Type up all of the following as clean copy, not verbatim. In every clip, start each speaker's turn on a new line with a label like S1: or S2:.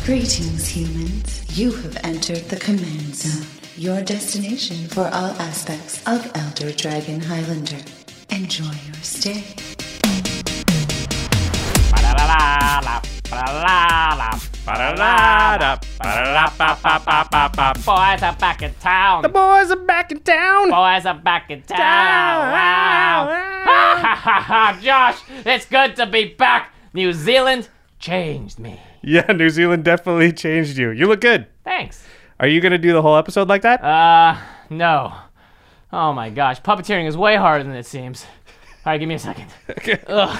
S1: Greetings, humans. You have entered the Command Zone, your destination for all aspects of Elder Dragon Highlander. Enjoy your stay.
S2: Boys are back in town.
S3: The boys are back in town.
S2: Boys are back in town. Wow. Josh, it's good to be back. New Zealand changed me.
S3: Yeah, New Zealand definitely changed you. You look good.
S2: Thanks.
S3: Are you going to do the whole episode like that?
S2: No. Oh my gosh, puppeteering is way harder than it seems. All right, give me a second.
S3: Okay.
S2: Ugh.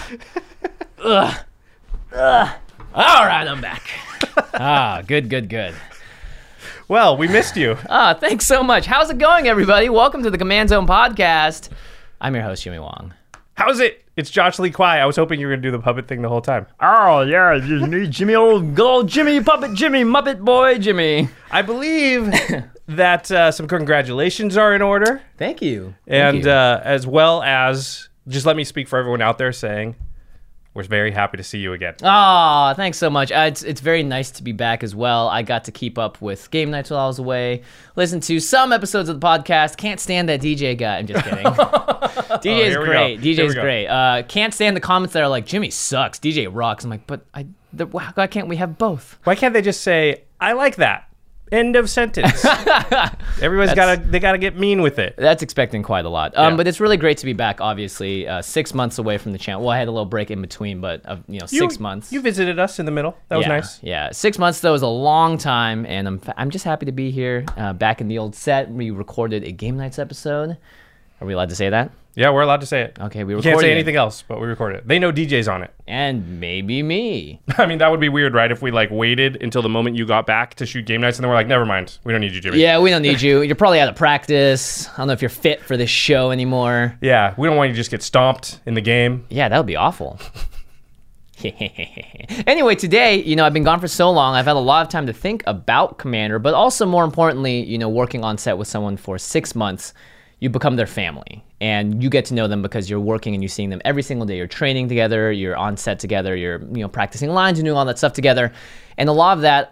S2: All right, I'm back. Good.
S3: Well, we missed you.
S2: Thanks so much. How's it going, everybody? Welcome to the Command Zone podcast. I'm your host, Jimmy Wong.
S3: How's it? It's Josh Lee Kwai. I was hoping you were going to do the puppet thing the whole time.
S2: Oh, yeah, Jimmy, good old Jimmy, puppet Jimmy, Muppet boy Jimmy.
S3: I believe that some congratulations are in order.
S2: Thank you.
S3: And as well as, just let me speak for everyone out there saying, we're very happy to see you again.
S2: Oh, thanks so much. It's very nice to be back as well. I got to keep up with game nights while I was away, listen to some episodes of the podcast. Can't stand that DJ guy. I'm just kidding. DJ's great. DJ's great. Can't stand the comments that are like, Jimmy sucks, DJ rocks. I'm like, but why can't we have both?
S3: Why can't they just say, I like that? End of sentence. Everyone's gotta get mean with it.
S2: That's expecting quite a lot.
S3: Yeah.
S2: But it's really great to be back. Obviously, 6 months away from the channel. Well, I had a little break in between, but 6 months.
S3: You visited us in the middle. That was nice.
S2: Yeah, 6 months though is a long time, and I'm just happy to be here, back in the old set. We recorded a Game Nights episode. Are we allowed to say that?
S3: Yeah, we're allowed to say it.
S2: Okay, we
S3: You
S2: recorded
S3: can't say
S2: it.
S3: anything else, but we recorded it. They know DJ's on it.
S2: And maybe me.
S3: I mean, that would be weird, right? If we waited until the moment you got back to shoot game nights, and then we're like, never mind, we don't need you, Jimmy.
S2: Yeah, we don't need you. You're probably out of practice. I don't know if you're fit for this show anymore.
S3: Yeah, we don't want you to just get stomped in the game.
S2: Yeah, that would be awful. Anyway, today, I've been gone for so long. I've had a lot of time to think about Commander, but also more importantly, working on set with someone for 6 months, you become their family, and you get to know them because you're working and you're seeing them every single day. You're training together, you're on set together, you're practicing lines and doing all that stuff together. And a lot of that,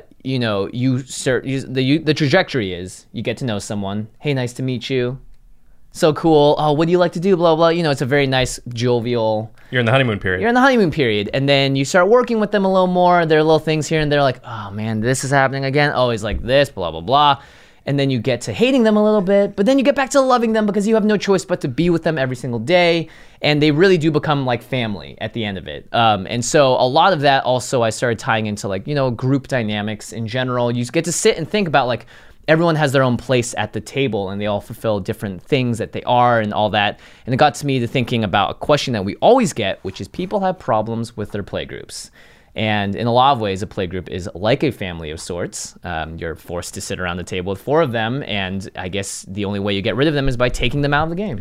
S2: the trajectory is you get to know someone. Hey, nice to meet you. So cool. Oh, what do you like to do? Blah, blah. It's a very nice, jovial.
S3: You're in the honeymoon period.
S2: You're in the honeymoon period, and then you start working with them a little more. There are little things here and there like, oh man, this is happening again. Oh, he's like this, blah, blah, blah. And then you get to hating them a little bit, but then you get back to loving them because you have no choice but to be with them every single day. And they really do become like family at the end of it. And so a lot of that also I started tying into group dynamics in general. You get to sit and think about everyone has their own place at the table and they all fulfill different things that they are and all that. And it got to me to thinking about a question that we always get, which is people have problems with their playgroups. And in a lot of ways, a playgroup is like a family of sorts. You're forced to sit around the table with 4 of them, and I guess the only way you get rid of them is by taking them out of the game.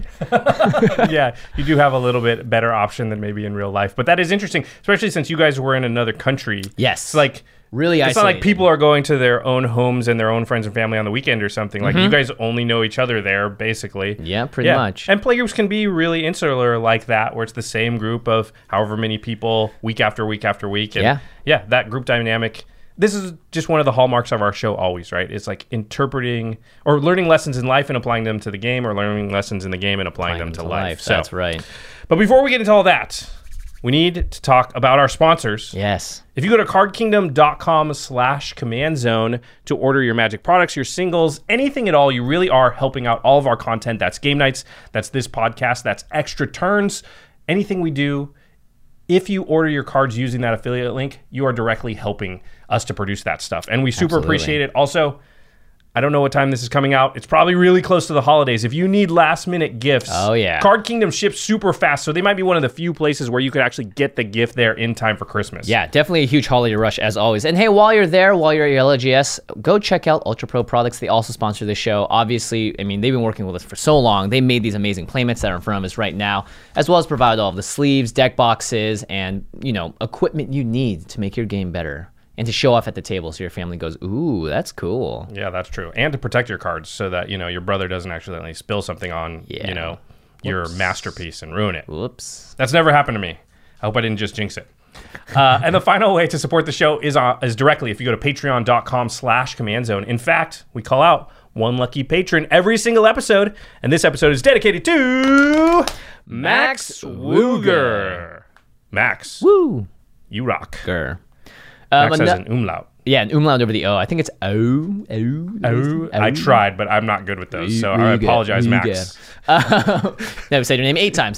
S3: Yeah, you do have a little bit better option than maybe in real life. But that is interesting, especially since you guys were in another country.
S2: Yes.
S3: It's
S2: really
S3: it's
S2: isolated.
S3: not like people are going to their own homes and their own friends and family on the weekend or something. You guys only know each other there, basically.
S2: Yeah, pretty much.
S3: And playgroups can be really insular like that, where it's the same group of however many people week after week after week. And yeah, that group dynamic. This is just one of the hallmarks of our show always, right? It's like interpreting or learning lessons in life and applying them to the game, or learning lessons in the game and applying them to life. So,
S2: that's right.
S3: But before we get into all that, we need to talk about our sponsors.
S2: Yes.
S3: If you go to cardkingdom.com/command zone to order your Magic products, your singles, anything at all, you really are helping out all of our content. That's game nights, that's this podcast, that's extra turns, anything we do. If you order your cards using that affiliate link, you are directly helping us to produce that stuff. And we super appreciate it. Also, I don't know what time this is coming out. It's probably really close to the holidays. If you need last-minute gifts, Card Kingdom ships super fast, so they might be one of the few places where you could actually get the gift there in time for Christmas.
S2: Yeah, definitely a huge holiday rush as always. And hey, while you're there, while you're at your LGS, go check out Ultra Pro Products. They also sponsor this show. Obviously, they've been working with us for so long. They made these amazing playmats that are in front of us right now, as well as provide all of the sleeves, deck boxes, and equipment you need to make your game better. And to show off at the table so your family goes, ooh, that's cool.
S3: Yeah, that's true. And to protect your cards so that, your brother doesn't accidentally spill something on, your masterpiece and ruin it.
S2: Whoops.
S3: That's never happened to me. I hope I didn't just jinx it. And the final way to support the show is directly if you go to patreon.com/Command Zone. In fact, we call out one lucky patron every single episode, and this episode is dedicated to Max Wooger. Max,
S2: Woo!
S3: you rock.
S2: Grr.
S3: Max has an umlaut.
S2: Yeah, an umlaut over the O. I think it's O.
S3: I tried, but I'm not good with those, so I apologize, Max.
S2: No, said your name 8 times.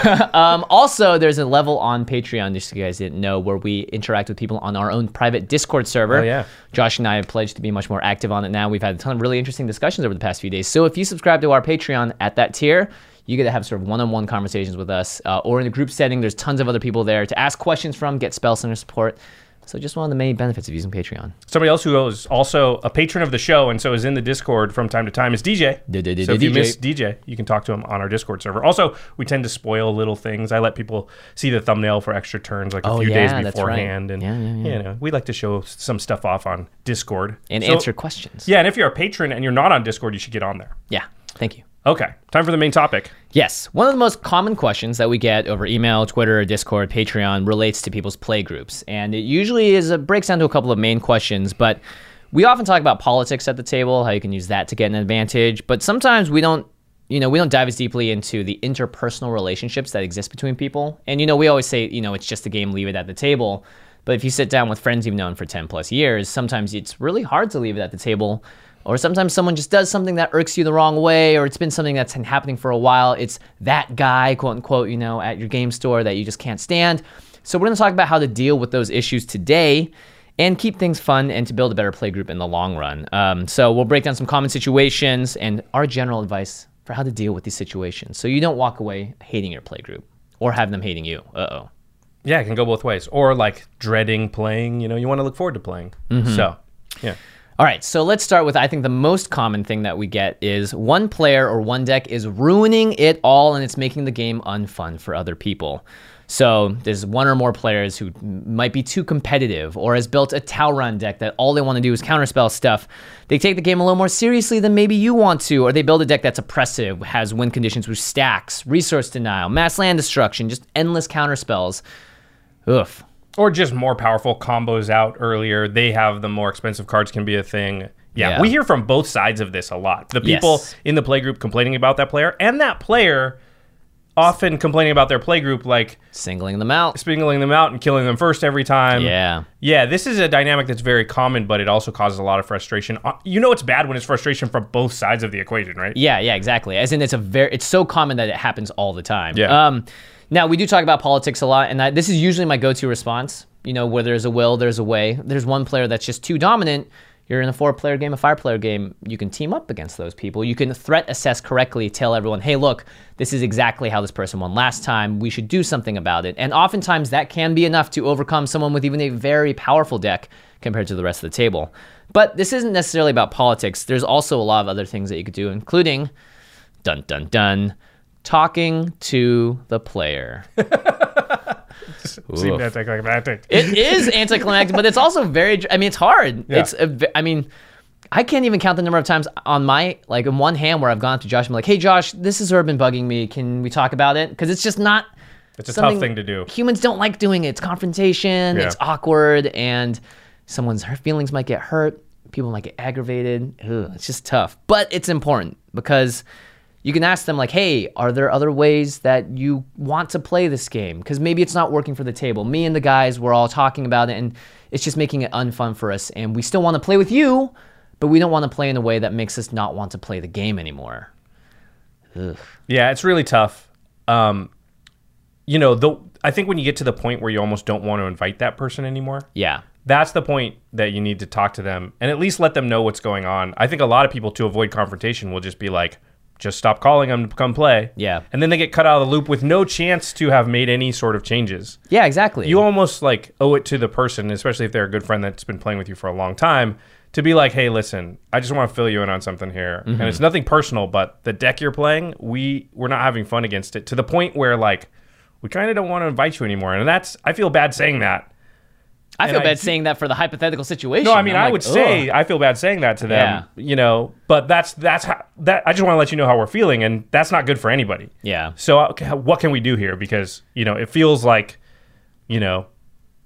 S2: Also, there's a level on Patreon, just so you guys didn't know, where we interact with people on our own private Discord server.
S3: Oh, yeah.
S2: Josh and I have pledged to be much more active on it now. We've had a ton of really interesting discussions over the past few days. So if you subscribe to our Patreon at that tier, you get to have sort of one-on-one conversations with us, or in a group setting. There's tons of other people there to ask questions from, get Spell Center support. So just one of the many benefits of using Patreon.
S3: Somebody else who is also a patron of the show and so is in the Discord from time to time is DJ. So if you miss DJ, you can talk to him on our Discord server. Also, we tend to spoil little things. I let people see the thumbnail for Extra Turns like a few days beforehand.
S2: Right.
S3: And you know, we like to show some stuff off on Discord.
S2: And answer questions.
S3: Yeah, and if you're a patron and you're not on Discord, you should get on there.
S2: Yeah, thank you.
S3: Okay, time for the main topic.
S2: Yes, one of the most common questions that we get over email, Twitter, Discord, Patreon relates to people's play groups. And it usually breaks down to a couple of main questions, but we often talk about politics at the table, how you can use that to get an advantage. But sometimes we don't dive as deeply into the interpersonal relationships that exist between people. And, we always say, it's just a game, leave it at the table. But if you sit down with friends you've known for 10 plus years, sometimes it's really hard to leave it at the table. Or sometimes someone just does something that irks you the wrong way, or it's been something that's been happening for a while. It's that guy, quote unquote, at your game store that you just can't stand. So we're going to talk about how to deal with those issues today and keep things fun and to build a better play group in the long run. So we'll break down some common situations and our general advice for how to deal with these situations so you don't walk away hating your play group or have them hating you. Uh-oh.
S3: Yeah, it can go both ways. Or like dreading playing, you want to look forward to playing. Mm-hmm. So, yeah.
S2: All right, so let's start with, I think the most common thing that we get is one player or one deck is ruining it all and it's making the game unfun for other people. So there's one or more players who might be too competitive or has built a Talrun deck that all they want to do is counterspell stuff. They take the game a little more seriously than maybe you want to, or they build a deck that's oppressive, has win conditions with stacks, resource denial, mass land destruction, just endless counterspells. Oof.
S3: Or just more powerful combos out earlier. They have the more expensive cards can be a thing. Yeah, we hear from both sides of this a lot. The people in the play group complaining about that player, and that player often complaining about their play group, like
S2: singling them out
S3: and killing them first every time.
S2: Yeah,
S3: this is a dynamic that's very common, but it also causes a lot of frustration. It's bad when it's frustration from both sides of the equation, right?
S2: Yeah, exactly. As in, it's so common that it happens all the time.
S3: Yeah.
S2: Now, we do talk about politics a lot, and this is usually my go-to response. Where there's a will, there's a way. There's one player that's just too dominant. You're in a 4-player game, a 5-player game. You can team up against those people. You can threat assess correctly, tell everyone, hey, look, this is exactly how this person won last time. We should do something about it. And oftentimes that can be enough to overcome someone with even a very powerful deck compared to the rest of the table. But this isn't necessarily about politics. There's also a lot of other things that you could do, including, dun, dun, dun, talking to the player.
S3: Seemed anticlimactic.
S2: It is anticlimactic, but it's also it's hard.
S3: Yeah.
S2: I can't even count the number of times on in one hand where I've gone to Josh and I'm like, hey Josh, this has sort of been bugging me. Can we talk about it? Because it's just not.
S3: It's a tough thing to do.
S2: Humans don't like doing it. It's confrontation.
S3: Yeah.
S2: It's awkward, and someone's feelings might get hurt. People might get aggravated. It's just tough, but it's important because you can ask them like, hey, are there other ways that you want to play this game? Because maybe it's not working for the table. Me and the guys, we're all talking about it, and it's just making it unfun for us. And we still want to play with you, but we don't want to play in a way that makes us not want to play the game anymore. Ugh.
S3: Yeah, it's really tough. I think when you get to the point where you almost don't want to invite that person anymore, that's the point that you need to talk to them and at least let them know what's going on. I think a lot of people, to avoid confrontation, will just be like, just stop calling them to come play.
S2: Yeah.
S3: And then they get cut out of the loop with no chance to have made any sort of changes.
S2: Yeah, exactly.
S3: You almost owe it to the person, especially if they're a good friend that's been playing with you for a long time, to be like, hey, listen, I just want to fill you in on something here. Mm-hmm. And it's nothing personal, but the deck you're playing, we're not having fun against it to the point where we kind of don't want to invite you anymore. And I feel bad saying that.
S2: I feel bad saying that for the hypothetical situation.
S3: No, I would say I feel bad saying that to them, but that's how I just want to let you know how we're feeling, and that's not good for anybody.
S2: Yeah.
S3: So what can we do here? Because, it feels like,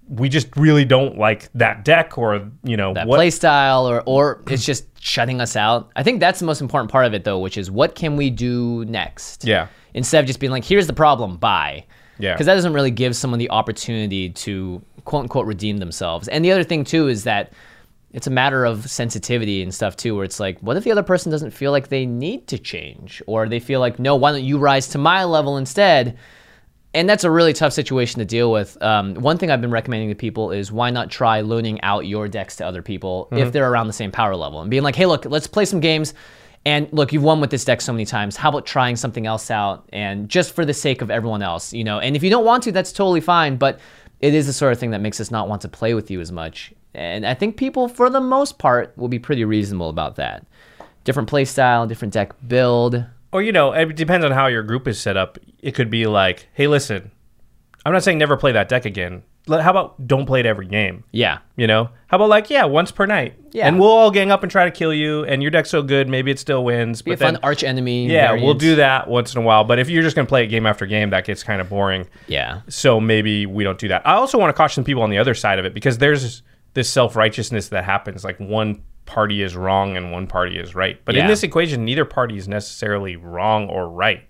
S3: we just really don't like that deck or,
S2: that play style or it's just shutting us out. I think that's the most important part of it though, which is what can we do next?
S3: Yeah.
S2: Instead of just being like, here's the problem, bye.
S3: Yeah.
S2: Because that doesn't really give someone the opportunity to quote unquote redeem themselves. And the other thing too is that it's a matter of sensitivity and stuff too, where it's like, what if the other person doesn't feel like they need to change? Or they feel like, no, why don't you rise to my level instead? And that's a really tough situation to deal with. One thing I've been recommending to people is why not try loaning out your decks to other people if they're around the same power level and being like, hey, look, let's play some games. And look, you've won with this deck so many times. How about trying something else out? And just for the sake of everyone else, And if you don't want to, that's totally fine. But it is the sort of thing that makes us not want to play with you as much. And I think people, for the most part, will be pretty reasonable about that. Different play style, different deck build.
S3: Or, it depends on how your group is set up. It could be like, hey, listen, I'm not saying never play that deck again. How about don't play it every game?
S2: Yeah.
S3: How about once per night? Yeah. And we'll all gang up and try to kill you, and your deck's so good, maybe it still wins.
S2: Be a fun arch enemy.
S3: Yeah, we'll do that once in a while. But if you're just going to play it game after game, that gets kind of boring.
S2: Yeah.
S3: So maybe we don't do that. I also want to caution people on the other side of it, because there's this self-righteousness that happens. Like one party is wrong and one party is right. But in this equation, neither party is necessarily wrong or right.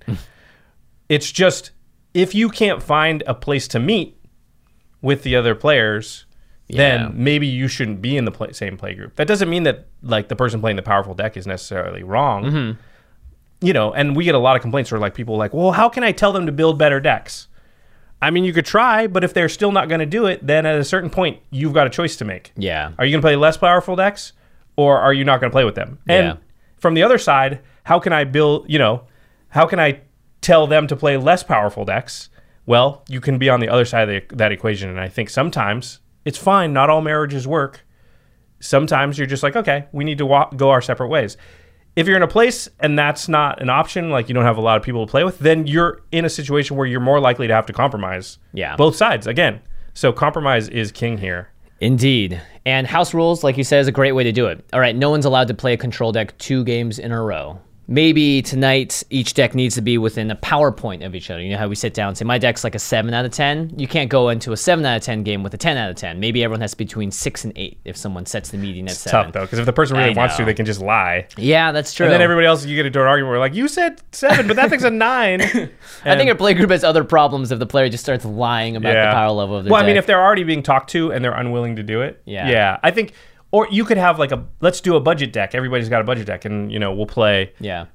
S3: It's just, if you can't find a place to meet with the other players, then maybe you shouldn't be in the same play group. That doesn't mean that the person playing the powerful deck is necessarily wrong. And we get a lot of complaints where people are like, well, how can I tell them to build better decks? I mean, you could try, but if they're still not going to do it, then at a certain point, you've got a choice to make.
S2: Yeah.
S3: Are you going to play less powerful decks, or are you not going to play with them? And from the other side, how can I build, how can I tell them to play less powerful decks? Well, you can be on the other side of that equation, and I think sometimes it's fine. Not all marriages work. Sometimes you're just like, okay, we need to go our separate ways. If you're in a place and that's not an option, you don't have a lot of people to play with, then you're in a situation where you're more likely to have to compromise.
S2: Yeah.
S3: Both sides, again. So compromise is king here.
S2: Indeed. And house rules, like you said, is a great way to do it. All right, no one's allowed to play a control deck 2 games in a row. Maybe tonight each deck needs to be within a power point of each other. You know how we sit down and say, my deck's like a 7 out of 10? You can't go into a 7 out of 10 game with a 10 out of 10. Maybe everyone has to be between 6 and 8 if someone sets the median at 7.
S3: It's tough, though, because if the person really wants to, they can just lie.
S2: Yeah, that's true.
S3: And then everybody else, you get into an argument where you said 7, but that thing's a 9.
S2: I think your play group has other problems if the player just starts lying about the power level of their deck.
S3: I mean, if they're already being talked to and they're unwilling to do it. Yeah. I think... Or you could have let's do a budget deck. Everybody's got a budget deck, and we'll play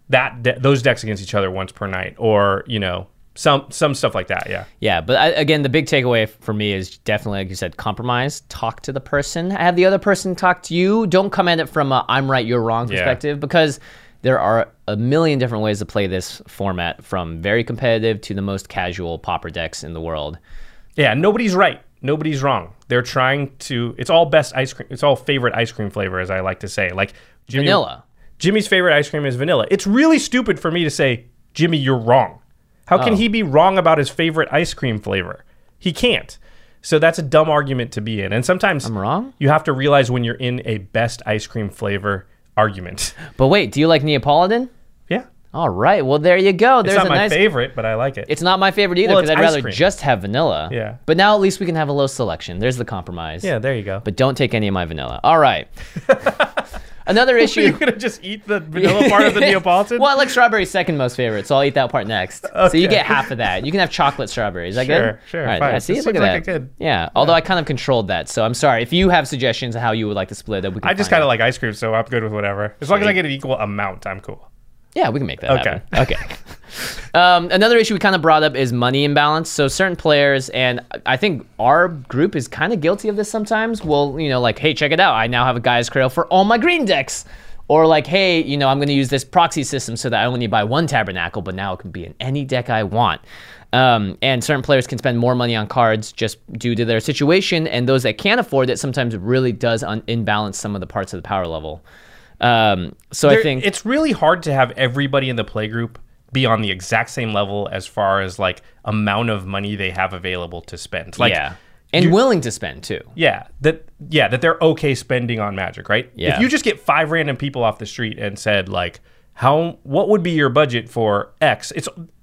S3: those decks against each other once per night, or some stuff like that. Yeah.
S2: Yeah, but again, the big takeaway for me is definitely, like you said, compromise. Talk to the person. Have the other person talk to you. Don't come at it from a I'm right, you're wrong perspective, because there are a million different ways to play this format, from very competitive to the most casual pauper decks in the world.
S3: Yeah, nobody's right. Nobody's wrong. They're trying to... It's all best ice cream. It's all favorite ice cream flavor, as I like to say.
S2: Vanilla.
S3: Jimmy's favorite ice cream is vanilla. It's really stupid for me to say, Jimmy, you're wrong. How can he be wrong about his favorite ice cream flavor? He can't. So that's a dumb argument to be in. And sometimes...
S2: I'm wrong?
S3: You have to realize when you're in a best ice cream flavor argument.
S2: But wait, do you like Neapolitan?
S3: Yeah.
S2: All right, well, there you go.
S3: It's not my favorite, but I like it.
S2: It's not my favorite either, because I'd rather just have vanilla.
S3: Yeah.
S2: But now at least we can have a low selection. There's the compromise.
S3: Yeah, there you go.
S2: But don't take any of my vanilla. All right. Another issue...
S3: You're going to just eat the vanilla part of the Neapolitan?
S2: Well, I like strawberry's second most favorite, so I'll eat that part next. Okay. So you get half of that. You can have chocolate strawberry. Is that good?
S3: Sure,
S2: All right,
S3: fine.
S2: See, look at that. Yeah, although I kind of controlled that, so I'm sorry. If you have suggestions of how you would like to split it, we can
S3: I just kind of like ice cream, so I'm good with whatever. As long as I get an equal amount, I'm cool.
S2: Yeah, we can make that happen. Okay. Another issue we kind of brought up is money imbalance. So certain players, and I think our group is kind of guilty of this sometimes, will, hey, check it out. I now have a Gaia's Cradle for all my green decks. Or hey, I'm going to use this proxy system so that I only need to buy 1 Tabernacle, but now it can be in any deck I want. And certain players can spend more money on cards just due to their situation, and those that can't afford it, sometimes it really does imbalance some of the parts of the power level. I think
S3: it's really hard to have everybody in the play group be on the exact same level as far as amount of money they have available to spend.
S2: And willing to spend too.
S3: Yeah, that they're okay spending on Magic, right?
S2: Yeah.
S3: If you just get 5 random people off the street and said what would be your budget for X?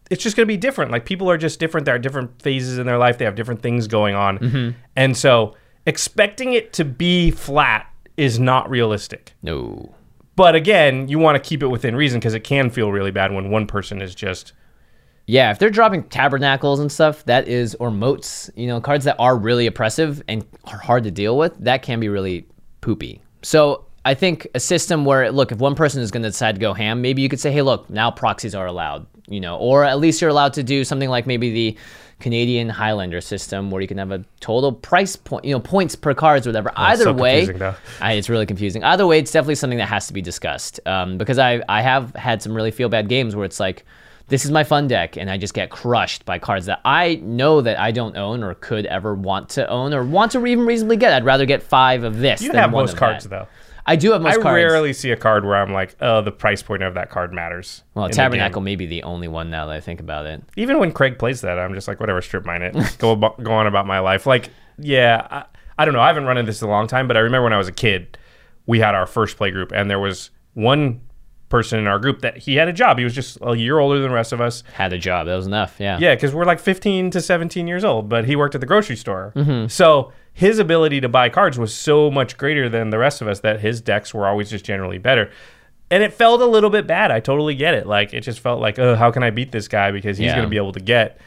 S3: it's just going to be different. Like, people are just different. There are different phases in their life. They have different things going on. And so expecting it to be flat is not realistic.
S2: No.
S3: But again, you want to keep it within reason because it can feel really bad when one person is just...
S2: Yeah, if they're dropping tabernacles and stuff, that is, or moats, cards that are really oppressive and are hard to deal with, that can be really poopy. So I think a system where, look, if one person is going to decide to go ham, maybe you could say, hey, look, now proxies are allowed, or at least you're allowed to do something like maybe the Canadian Highlander system where you can have a total price point, points per cards or whatever. Either
S3: so
S2: way,
S3: it's
S2: really confusing. Either way, it's definitely something that has to be discussed because I have had some really feel bad games where it's like, this is my fun deck, and I just get crushed by cards that I know that I don't own or could ever want to own or want to even reasonably get. I'd rather get 5 of this
S3: You
S2: than
S3: have
S2: one
S3: most
S2: of
S3: cards,
S2: that.
S3: though.
S2: I do have most cards.
S3: I rarely see a card where I'm like, oh, the price point of that card matters.
S2: Well, Tabernacle may be the only one now that I think about it.
S3: Even when Craig plays that, I'm just like, whatever, strip mine it. Go on about my life. Like, yeah, I don't know. I haven't run into this in a long time, but I remember when I was a kid, we had our first play group, and there was one person in our group that he had a job. He was just a year older than the rest of us.
S2: Had a job. That was enough, yeah.
S3: Yeah, because we're like 15 to 17 years old, but he worked at the grocery store. So his ability to buy cards was so much greater than the rest of us that his decks were always just generally better. And it felt a little bit bad. I totally get it. Like, it just felt like, oh, how can I beat this guy? Because he's going to be able to get,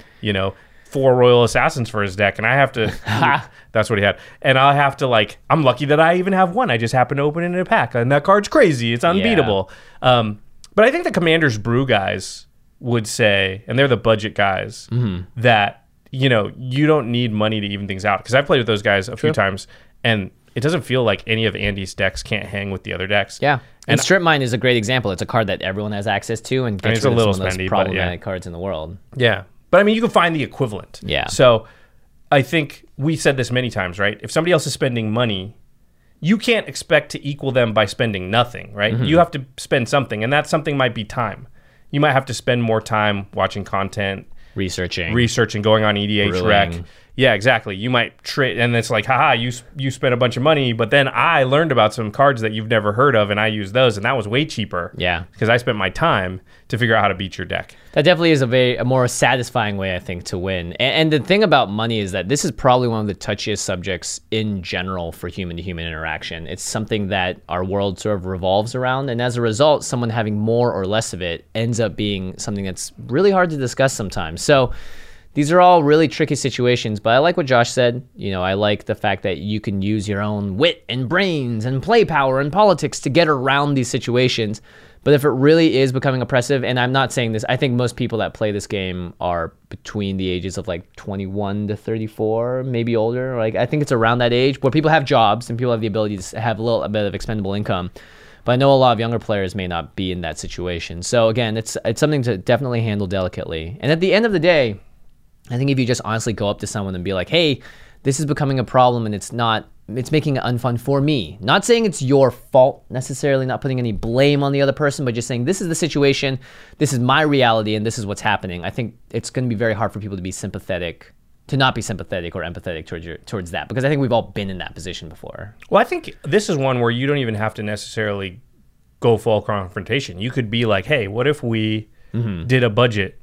S3: 4 Royal Assassins for his deck, and I have to... That's what he had. And I'll have to, I'm lucky that I even have one. I just happen to open it in a pack, and that card's crazy. It's unbeatable. Yeah. But I think the Commander's Brew guys would say, and they're the budget guys, that, you don't need money to even things out. Because I've played with those guys a few times, and it doesn't feel like any of Andy's decks can't hang with the other decks.
S2: Yeah. And Strip Mine is a great example. It's a card that everyone has access to and gets rid of some of those problematic cards in the world.
S3: Yeah. But I mean, you can find the equivalent.
S2: Yeah.
S3: So I think we said this many times, right? If somebody else is spending money, you can't expect to equal them by spending nothing, right? You have to spend something, and that something might be time. You might have to spend more time watching content,
S2: researching,
S3: going on EDH Rec. Yeah, exactly. You might trade, and it's like, haha, you spent a bunch of money, but then I learned about some cards that you've never heard of, and I used those, and that was way cheaper.
S2: Yeah,
S3: because I spent my time to figure out how to beat your deck.
S2: That definitely is a more satisfying way, I think, to win. And the thing about money is that this is probably one of the touchiest subjects in general for human-to-human interaction. It's something that our world sort of revolves around, and as a result, someone having more or less of it ends up being something that's really hard to discuss sometimes. So these are all really tricky situations, but I like what Josh said. I like the fact that you can use your own wit and brains and play power and politics to get around these situations. But if it really is becoming oppressive, and I'm not saying this, I think most people that play this game are between the ages of 21 to 34, maybe older. I think it's around that age where people have jobs and people have the ability to have a little bit of expendable income. But I know a lot of younger players may not be in that situation. So again, it's something to definitely handle delicately. And at the end of the day, I think if you just honestly go up to someone and be like, hey, this is becoming a problem and it's making it unfun for me. Not saying it's your fault necessarily, not putting any blame on the other person, but just saying this is the situation, this is my reality, and this is what's happening. I think it's going to be very hard for people to be sympathetic, to not be sympathetic or empathetic towards that, because I think we've all been in that position before.
S3: Well, I think this is one where you don't even have to necessarily go full confrontation. You could be like, hey, what if we did a budget?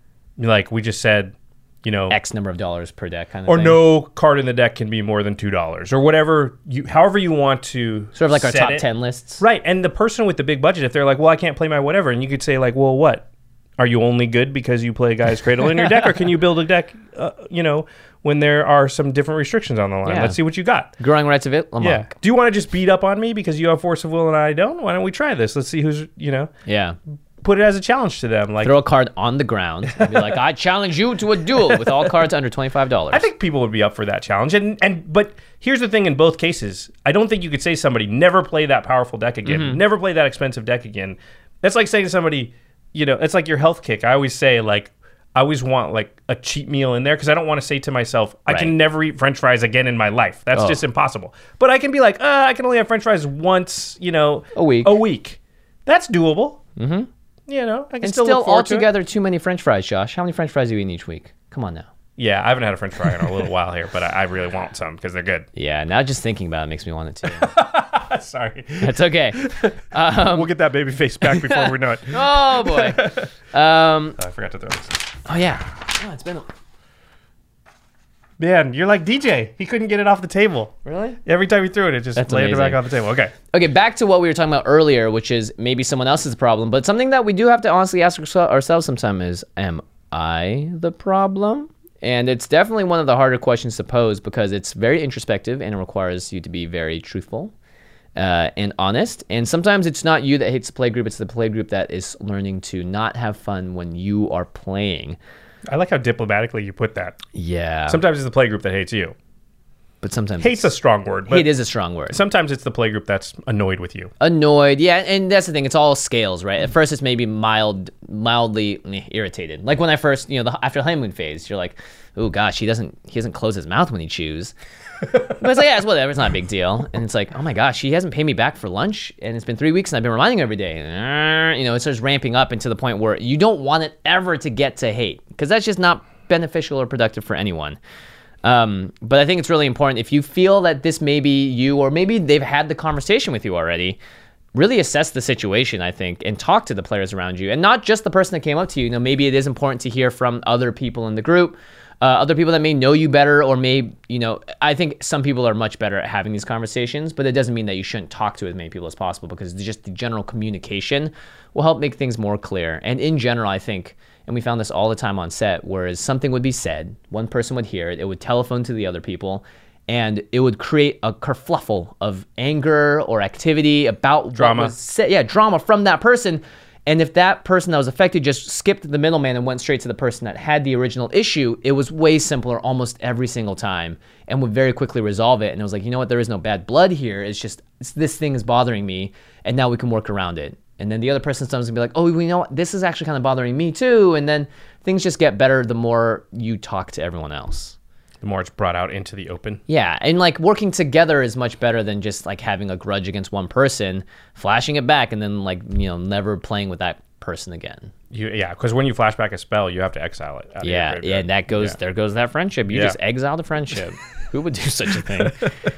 S3: Like we just said,
S2: X number of dollars per deck kind of
S3: or
S2: thing.
S3: No card in the deck can be more than $2 or whatever however you want to
S2: sort of like our top 10 lists.
S3: Right. And the person with the big budget, if they're like, well, I can't play my whatever, and you could say like, well, what? Are you only good because you play Gaia's Cradle in your deck, or can you build a deck, when there are some different restrictions on the line?
S2: Yeah.
S3: Let's see what you got.
S2: Growing Rights of It, Lamont.
S3: Yeah. Do you want to just beat up on me because you have Force of Will and I don't? Why don't we try this? Let's see who's,
S2: Yeah.
S3: Put it as a challenge to them. Like,
S2: throw a card on the ground and be like, I challenge you to a duel with all cards under $25.
S3: I think people would be up for that challenge. But here's the thing in both cases. I don't think you could say to somebody, never play that powerful deck again. Never play that expensive deck again. That's like saying to somebody, it's like your health kick. I always say, I always want a cheat meal in there because I don't want to say to myself, I can never eat French fries again in my life. That's just impossible. But I can be like, I can only have French fries once,
S2: a week.
S3: That's doable. I can
S2: And
S3: still look forward to it.
S2: altogether too many French fries, Josh. How many French fries do you eat each week? Come on now.
S3: Yeah, I haven't had a French fry in a little while here, but I really want some because they're good.
S2: Yeah, now just thinking about it makes me want it too.
S3: Sorry.
S2: That's okay.
S3: We'll get that baby face back before we know it.
S2: Oh, boy.
S3: I forgot to throw this.
S2: Oh yeah. Oh, it's been.
S3: Man, you're like DJ. He couldn't get it off the table.
S2: Really?
S3: Every time he threw it, it just
S2: That's
S3: landed back
S2: amazing.
S3: on the table. Okay.
S2: Okay, back to what we were talking about earlier, which is maybe someone else's problem, but something that we do have to honestly ask ourselves sometimes is, am I the problem? And it's definitely one of the harder questions to pose because it's very introspective and it requires you to be very truthful and honest. And sometimes it's not you that hates the playgroup, it's the playgroup that is learning to not have fun when you are playing.
S3: I like how diplomatically you put that.
S2: Yeah.
S3: Sometimes it's the playgroup that hates you.
S2: But sometimes
S3: Hate's a strong word, but
S2: hate is a strong word.
S3: sometimes it's the playgroup that's annoyed with you.
S2: Annoyed, yeah, and that's the thing. It's all scales, right? At first, it's maybe mildly irritated. Like when I first, after honeymoon phase, you're like, "Oh gosh, he doesn't close his mouth when he chews." But it's like, yeah, it's whatever. It's not a big deal. And it's like, oh my gosh, he hasn't paid me back for lunch, and it's been 3 weeks, and I've been reminding him every day. It starts ramping up into the point where you don't want it ever to get to hate, because that's just not beneficial or productive for anyone. But I think it's really important if you feel that this may be you, or maybe they've had the conversation with you already, really assess the situation, I think, and talk to the players around you, and not just the person that came up to you. Maybe it is important to hear from other people in the group, other people that may know you better, or I think some people are much better at having these conversations, but it doesn't mean that you shouldn't talk to as many people as possible, because just the general communication will help make things more clear. And in general, I think, and we found this all the time on set, whereas something would be said, one person would hear it, it would telephone to the other people, and it would create a kerfluffle of anger or activity about
S3: Drama.
S2: What was said. Yeah, drama from that person. And if that person that was affected just skipped the middleman and went straight to the person that had the original issue, it was way simpler almost every single time and would very quickly resolve it. And it was like, you know what, there is no bad blood here. It's just this thing is bothering me, and now we can work around it. And then the other person sometimes can be like, oh, you know what, this is actually kind of bothering me too. And then things just get better the more you talk to everyone else.
S3: The more it's brought out into the open.
S2: Yeah, and like working together is much better than just like having a grudge against one person, flashing it back, and then never playing with that person again.
S3: Because when you flash back a spell, you have to exile it. Out of your graveyard.
S2: And that goes, there goes that friendship. You just exile the friendship. Who would do such a thing?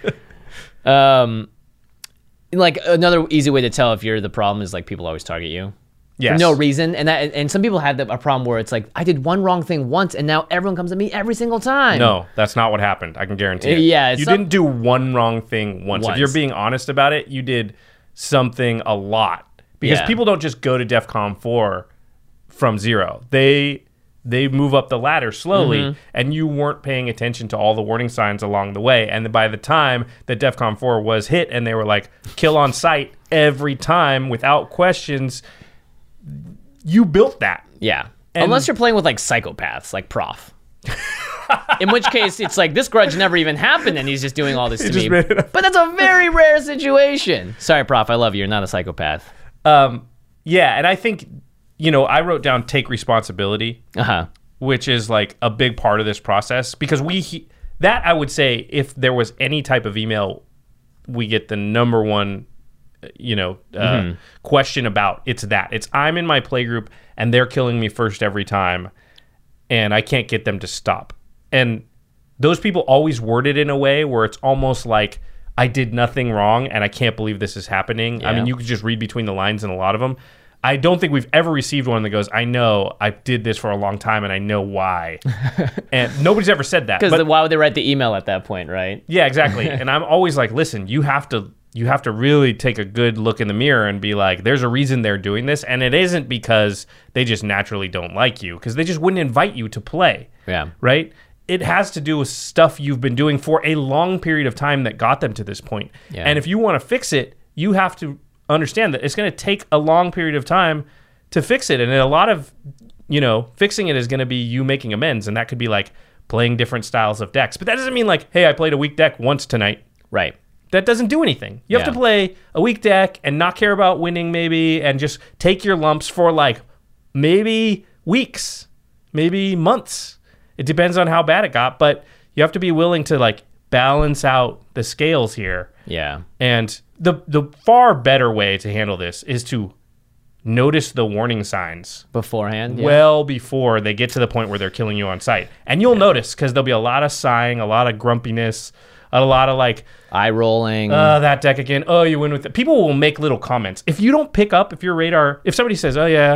S2: Like another easy way to tell if you're the problem is like people always target you.
S3: Yes.
S2: For no reason. And some people have a problem where it's like, I did one wrong thing once and now everyone comes at me every single time.
S3: No, that's not what happened. I can guarantee it.
S2: Yeah,
S3: you didn't do one wrong thing once. If you're being honest about it, you did something a lot. Because people don't just go to DEF CON 4 from zero. They move up the ladder slowly, and you weren't paying attention to all the warning signs along the way. And by the time that DEF CON 4 was hit and they were like, kill on sight every time without questions, you built that.
S2: Yeah. Unless you're playing with like psychopaths, like Prof. In which case, it's like this grudge never even happened and he's just doing all this to me. But that's a very rare situation. Sorry, Prof, I love you. You're not a psychopath.
S3: Yeah, and I think, I wrote down take responsibility, which is like a big part of this process. Because that I would say, if there was any type of email we get the number one question about, it's I'm in my playgroup and they're killing me first every time and I can't get them to stop. And those people always word it in a way where it's almost like I did nothing wrong and I can't believe this is happening. Yeah. I mean, you could just read between the lines in a lot of them. I don't think we've ever received one that goes, I know I did this for a long time and I know why. And nobody's ever said that.
S2: Because why would they write the email at that point, right?
S3: Yeah, exactly. And I'm always like, listen, you have to really take a good look in the mirror and be like, there's a reason they're doing this. And it isn't because they just naturally don't like you, because they just wouldn't invite you to play.
S2: Yeah.
S3: Right? It has to do with stuff you've been doing for a long period of time that got them to this point. Yeah. And if you want to fix it, you have to understand that it's going to take a long period of time to fix it. And a lot of, fixing it is going to be you making amends. And that could be like playing different styles of decks. But that doesn't mean like, hey, I played a weak deck once tonight.
S2: Right.
S3: That doesn't do anything. You have to play a weak deck and not care about winning maybe, and just take your lumps for like maybe weeks, maybe months. It depends on how bad it got, but you have to be willing to like balance out the scales here.
S2: Yeah.
S3: And the far better way to handle this is to notice the warning signs
S2: beforehand. Yeah.
S3: Well before they get to the point where they're killing you on sight. And you'll notice, because there'll be a lot of sighing, a lot of grumpiness, a lot of like
S2: eye rolling.
S3: That deck again. Oh, you win with it. People will make little comments. If you don't pick up, if your radar, if somebody says, oh yeah,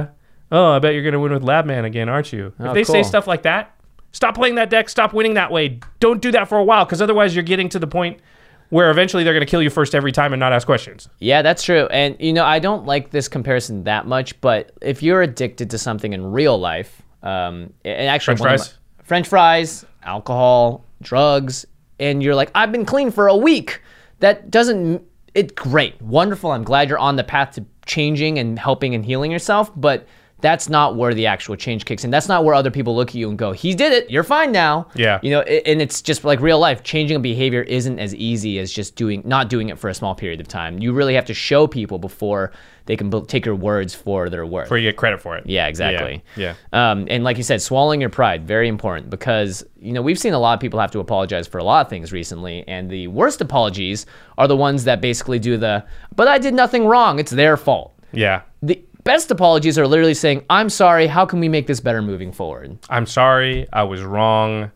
S3: oh, I bet you're going to win with Labman again, aren't you? If they say
S2: cool.
S3: stuff like that, stop playing that deck, stop winning that way. Don't do that for a while, because otherwise you're getting to the point where eventually they're going to kill you first every time and not ask questions.
S2: Yeah, that's true. And, I don't like this comparison that much, but if you're addicted to something in real life, and actually... French fries, alcohol, drugs, and you're like, I've been clean for a week. That doesn't... It's great. Wonderful. I'm glad you're on the path to changing and helping and healing yourself, but that's not where the actual change kicks in. That's not where other people look at you and go, he did it, you're fine now.
S3: Yeah.
S2: And it's just like real life. Changing a behavior isn't as easy as just not doing it for a small period of time. You really have to show people before they can take your words for their worth.
S3: Before you get credit for it.
S2: Yeah, exactly.
S3: Yeah.
S2: And like you said, swallowing your pride, very important, because, we've seen a lot of people have to apologize for a lot of things recently, and the worst apologies are the ones that basically do but I did nothing wrong, it's their fault.
S3: Yeah.
S2: The best apologies are literally saying, I'm sorry, how can we make this better moving forward?
S3: I'm sorry, I was wrong,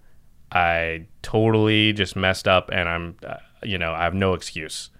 S3: I totally just messed up, and I'm, I have no excuse.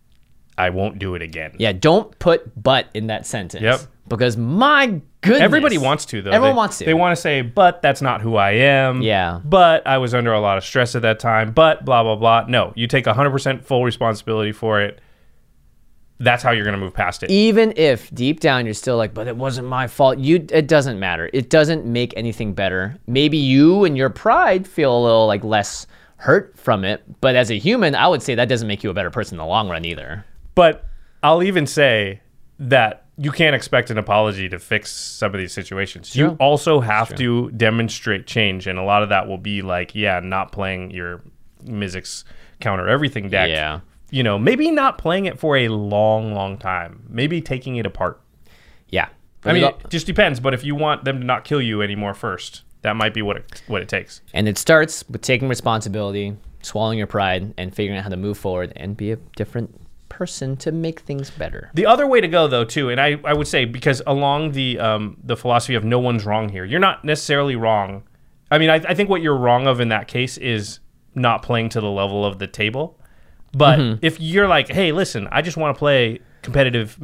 S3: I won't do it again.
S2: Yeah, don't put but in that sentence.
S3: Yep.
S2: Because my goodness.
S3: Everybody wants to, though.
S2: Everyone wants to.
S3: They want to say, but that's not who I am.
S2: Yeah.
S3: But I was under a lot of stress at that time. But blah, blah, blah. No, you take 100% full responsibility for it. That's how you're going to move past it.
S2: Even if deep down you're still like, but it wasn't my fault. It doesn't matter. It doesn't make anything better. Maybe you and your pride feel a little like less hurt from it. But as a human, I would say that doesn't make you a better person in the long run either.
S3: But I'll even say that you can't expect an apology to fix some of these situations.
S2: True.
S3: You also have to demonstrate change. And a lot of that will be like, not playing your Mizzix counter everything deck.
S2: Yeah.
S3: Maybe not playing it for a long, long time. Maybe taking it apart.
S2: Yeah.
S3: I mean, it just depends. But if you want them to not kill you anymore first, that might be what it takes.
S2: And it starts with taking responsibility, swallowing your pride, and figuring out how to move forward and be a different person to make things better.
S3: The other way to go, though, too, and I would say, because along the philosophy of no one's wrong here, you're not necessarily wrong. I mean, I think what you're wrong of in that case is not playing to the level of the table. But if you're like, hey, listen, I just want to play competitive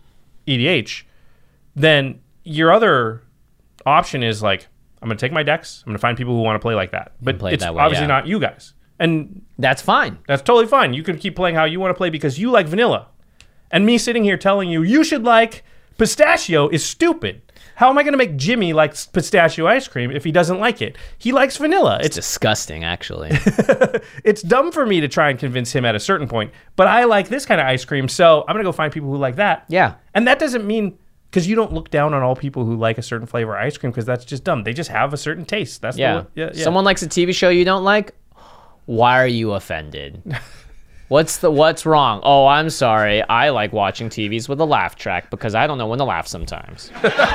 S3: EDH, then your other option is like, I'm going to take my decks, I'm going to find people who want to play like that. But
S2: play it
S3: it's
S2: that way,
S3: obviously not you guys. And
S2: that's fine.
S3: that's totally fine. You can keep playing how you want to play because you like vanilla. And me sitting here telling you should like pistachio is stupid. How am I going to make Jimmy like pistachio ice cream if he doesn't like it? He likes vanilla.
S2: It's disgusting, actually.
S3: It's dumb for me to try and convince him at a certain point, but I like this kind of ice cream, so I'm going to go find people who like that.
S2: Yeah.
S3: And that doesn't mean, because you don't look down on all people who like a certain flavor of ice cream, because that's just dumb. They just have a certain taste. That's
S2: Yeah.
S3: yeah.
S2: Someone likes a TV show you don't like? Why are you offended? What's wrong? Oh, I'm sorry. I like watching TVs with a laugh track because I don't know when to laugh sometimes.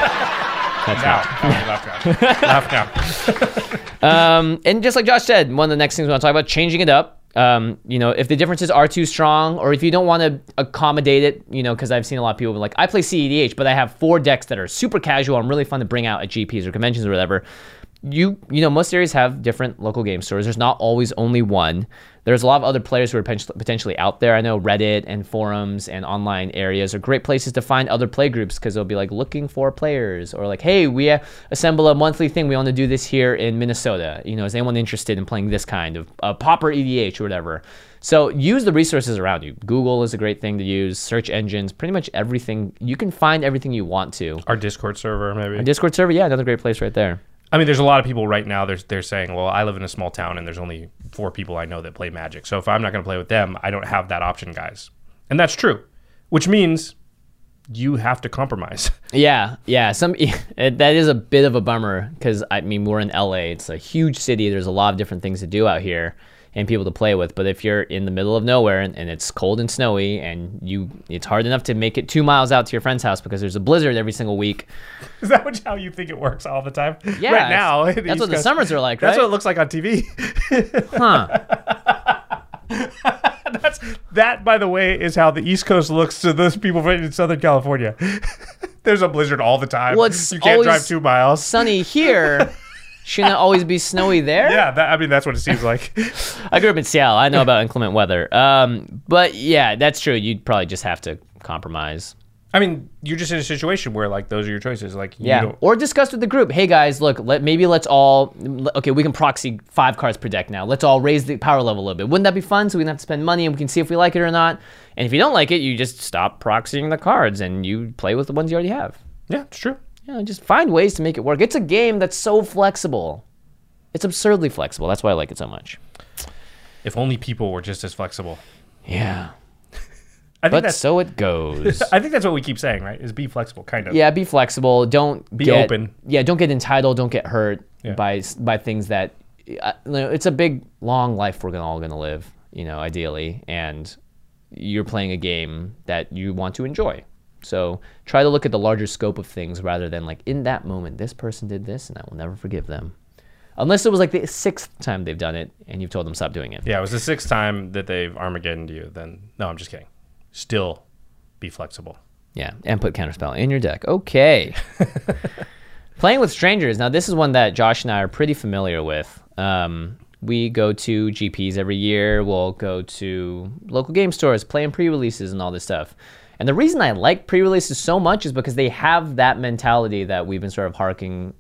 S3: Laugh now.
S2: And just like Josh said, one of the next things we want to talk about, changing it up. If the differences are too strong, or if you don't want to accommodate it, because I've seen a lot of people be like, I play CEDH, but I have 4 decks that are super casual and really fun to bring out at GPs or conventions or whatever. Most areas have different local game stores. There's not always only one. There's a lot of other players who are potentially out there. I know Reddit and forums and online areas are great places to find other play groups, because they'll be like looking for players, or like, hey, we assemble a monthly thing. We want to do this here in Minnesota. Is anyone interested in playing this kind of Pauper EDH or whatever? So use the resources around you. Google is a great thing to use. Search engines, pretty much everything. You can find everything you want to.
S3: Our Discord server, maybe.
S2: Our Discord server, yeah, another great place right there.
S3: I mean, there's a lot of people right now, they're saying, well, I live in a small town and there's only 4 people I know that play Magic. So if I'm not going to play with them, I don't have that option, guys. And that's true, which means you have to compromise.
S2: Yeah. That is a bit of a bummer, because, we're in LA. It's a huge city. There's a lot of different things to do out here and people to play with. But if you're in the middle of nowhere and it's cold and snowy and it's hard enough to make it 2 miles out to your friend's house because there's a blizzard every single week.
S3: Is that how you think it works all the time?
S2: Yeah.
S3: Right now.
S2: That's what the summers are like, right?
S3: That's what it looks like on TV. That, by the way, is how the East Coast looks to those people in Southern California. There's a blizzard all the time.
S2: Well, it's
S3: you can't drive 2 miles.
S2: Sunny here. Shouldn't it always be snowy there?
S3: Yeah, that's what it seems like.
S2: I grew up in Seattle. I know about inclement weather. But yeah, that's true. You'd probably just have to compromise.
S3: I mean, you're just in a situation where like those are your choices. Like, you
S2: Yeah,
S3: don't,
S2: or discuss with the group. Hey guys, look, maybe let's all. Okay, we can proxy 5 cards per deck now. Let's all raise the power level a little bit. Wouldn't that be fun? So we don't have to spend money, and we can see if we like it or not. And if you don't like it, you just stop proxying the cards and you play with the ones you already have.
S3: yeah, it's true.
S2: Just find ways to make it work. It's a game that's so flexible. It's absurdly flexible. That's why I like it so much.
S3: If only people were just as flexible.
S2: Yeah.
S3: I think
S2: But so it goes.
S3: I think that's what we keep saying, right? Is be flexible, kind of.
S2: Yeah, be flexible. Don't
S3: Be open.
S2: Yeah, don't get entitled. Don't get hurt
S3: Yeah.
S2: by things that. It's a big, long life we're all gonna live. Ideally, and you're playing a game that you want to enjoy. So try to look at the larger scope of things rather than like in that moment, this person did this, and I will never forgive them. Unless it was like the 6th time they've done it, and you've told them stop doing it.
S3: Yeah, it was the 6th time that they've Armageddoned you. Then no, I'm just kidding. Still be flexible.
S2: Yeah, and put Counterspell in your deck. Okay. Playing with strangers. Now, this is one that Josh and I are pretty familiar with. We go to GPs every year. We'll go to local game stores, play in pre-releases and all this stuff. And the reason I like pre-releases so much is because they have that mentality that we've been sort of harping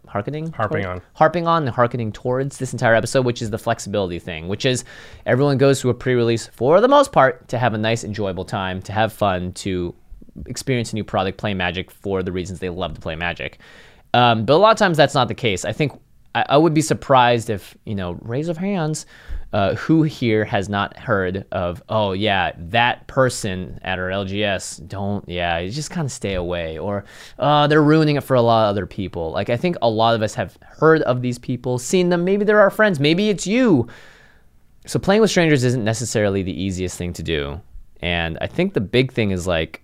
S2: towards this entire episode, which is the flexibility thing, which is everyone goes to a pre-release for the most part to have a nice, enjoyable time, to have fun, to experience a new product, play Magic for the reasons they love to play Magic. But a lot of times that's not the case. I think I would be surprised if, raise of hands, who here has not heard of, oh yeah, that person at our LGS, you just kind of stay away, or they're ruining it for a lot of other people. Like, I think a lot of us have heard of these people, seen them, maybe they're our friends, maybe it's you. So playing with strangers isn't necessarily the easiest thing to do. And I think the big thing is like,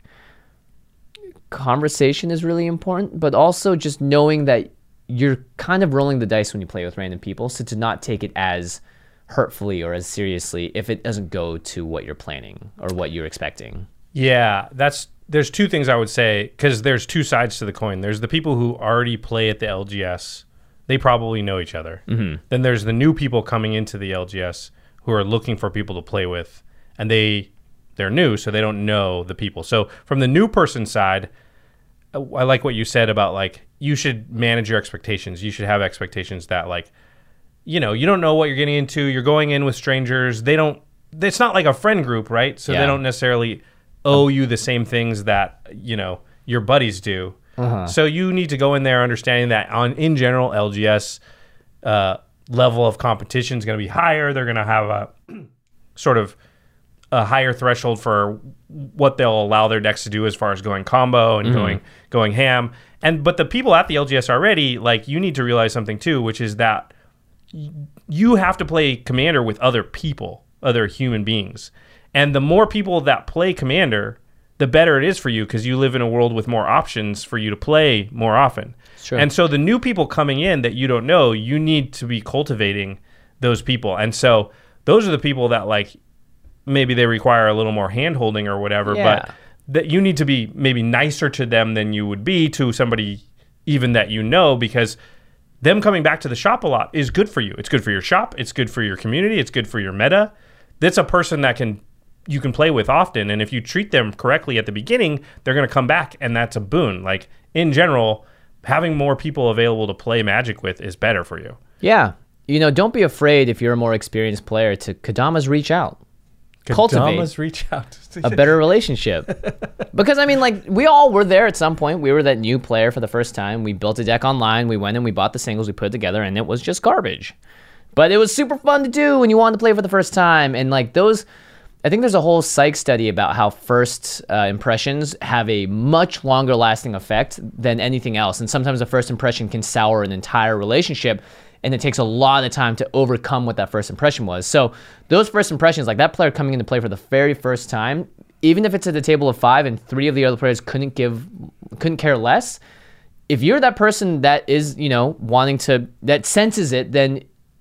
S2: conversation is really important, but also just knowing that you're kind of rolling the dice when you play with random people, so to not take it as hurtfully or as seriously if it doesn't go to what you're planning or what you're expecting.
S3: Yeah, there's 2 things I would say, because there's 2 sides to the coin. There's the people who already play at the LGS. They probably know each other. Mm-hmm. Then there's the new people coming into the LGS who are looking for people to play with, and they're new, so they don't know the people. So from the new person side, I like what you said about like, you should manage your expectations. You should have expectations that like, you don't know what you're getting into. You're going in with strangers. It's not like a friend group, right? So they don't necessarily owe you the same things that, your buddies do. Uh-huh. So you need to go in there understanding that in general, LGS level of competition is going to be higher. They're going to have a sort of a higher threshold for what they'll allow their decks to do as far as going combo and going ham. But the people at the LGS already, like, you need to realize something too, which is that you have to play Commander with other people, other human beings. And the more people that play Commander, the better it is for you, because you live in a world with more options for you to play more often.
S2: Sure.
S3: And so the new people coming in that you don't know, you need to be cultivating those people. And so those are the people that, like, maybe they require a little more hand-holding or whatever, but that you need to be maybe nicer to them than you would be to somebody even that you know, because them coming back to the shop a lot is good for you. It's good for your shop. It's good for your community. It's good for your meta. That's a person that you can play with often, and if you treat them correctly at the beginning, they're going to come back, and that's a boon. Like, in general, having more people available to play Magic with is better for you.
S2: Yeah. Don't be afraid if you're a more experienced player to Kodama's reach out. Cultivate
S3: reach out.
S2: a better relationship. Because, I mean, like, we all were there at some point. We were that new player for the first time. We built a deck online. We went and we bought the singles. We put it together, and it was just garbage. But it was super fun to do when you wanted to play for the first time. And, like, I think there's a whole psych study about how first impressions have a much longer lasting effect than anything else. And sometimes a first impression can sour an entire relationship, and it takes a lot of time to overcome what that first impression was. So those first impressions, like that player coming into play for the very first time, even if it's at the table of 5 and 3 of the other players couldn't care less, if you're that person that is, that senses it, then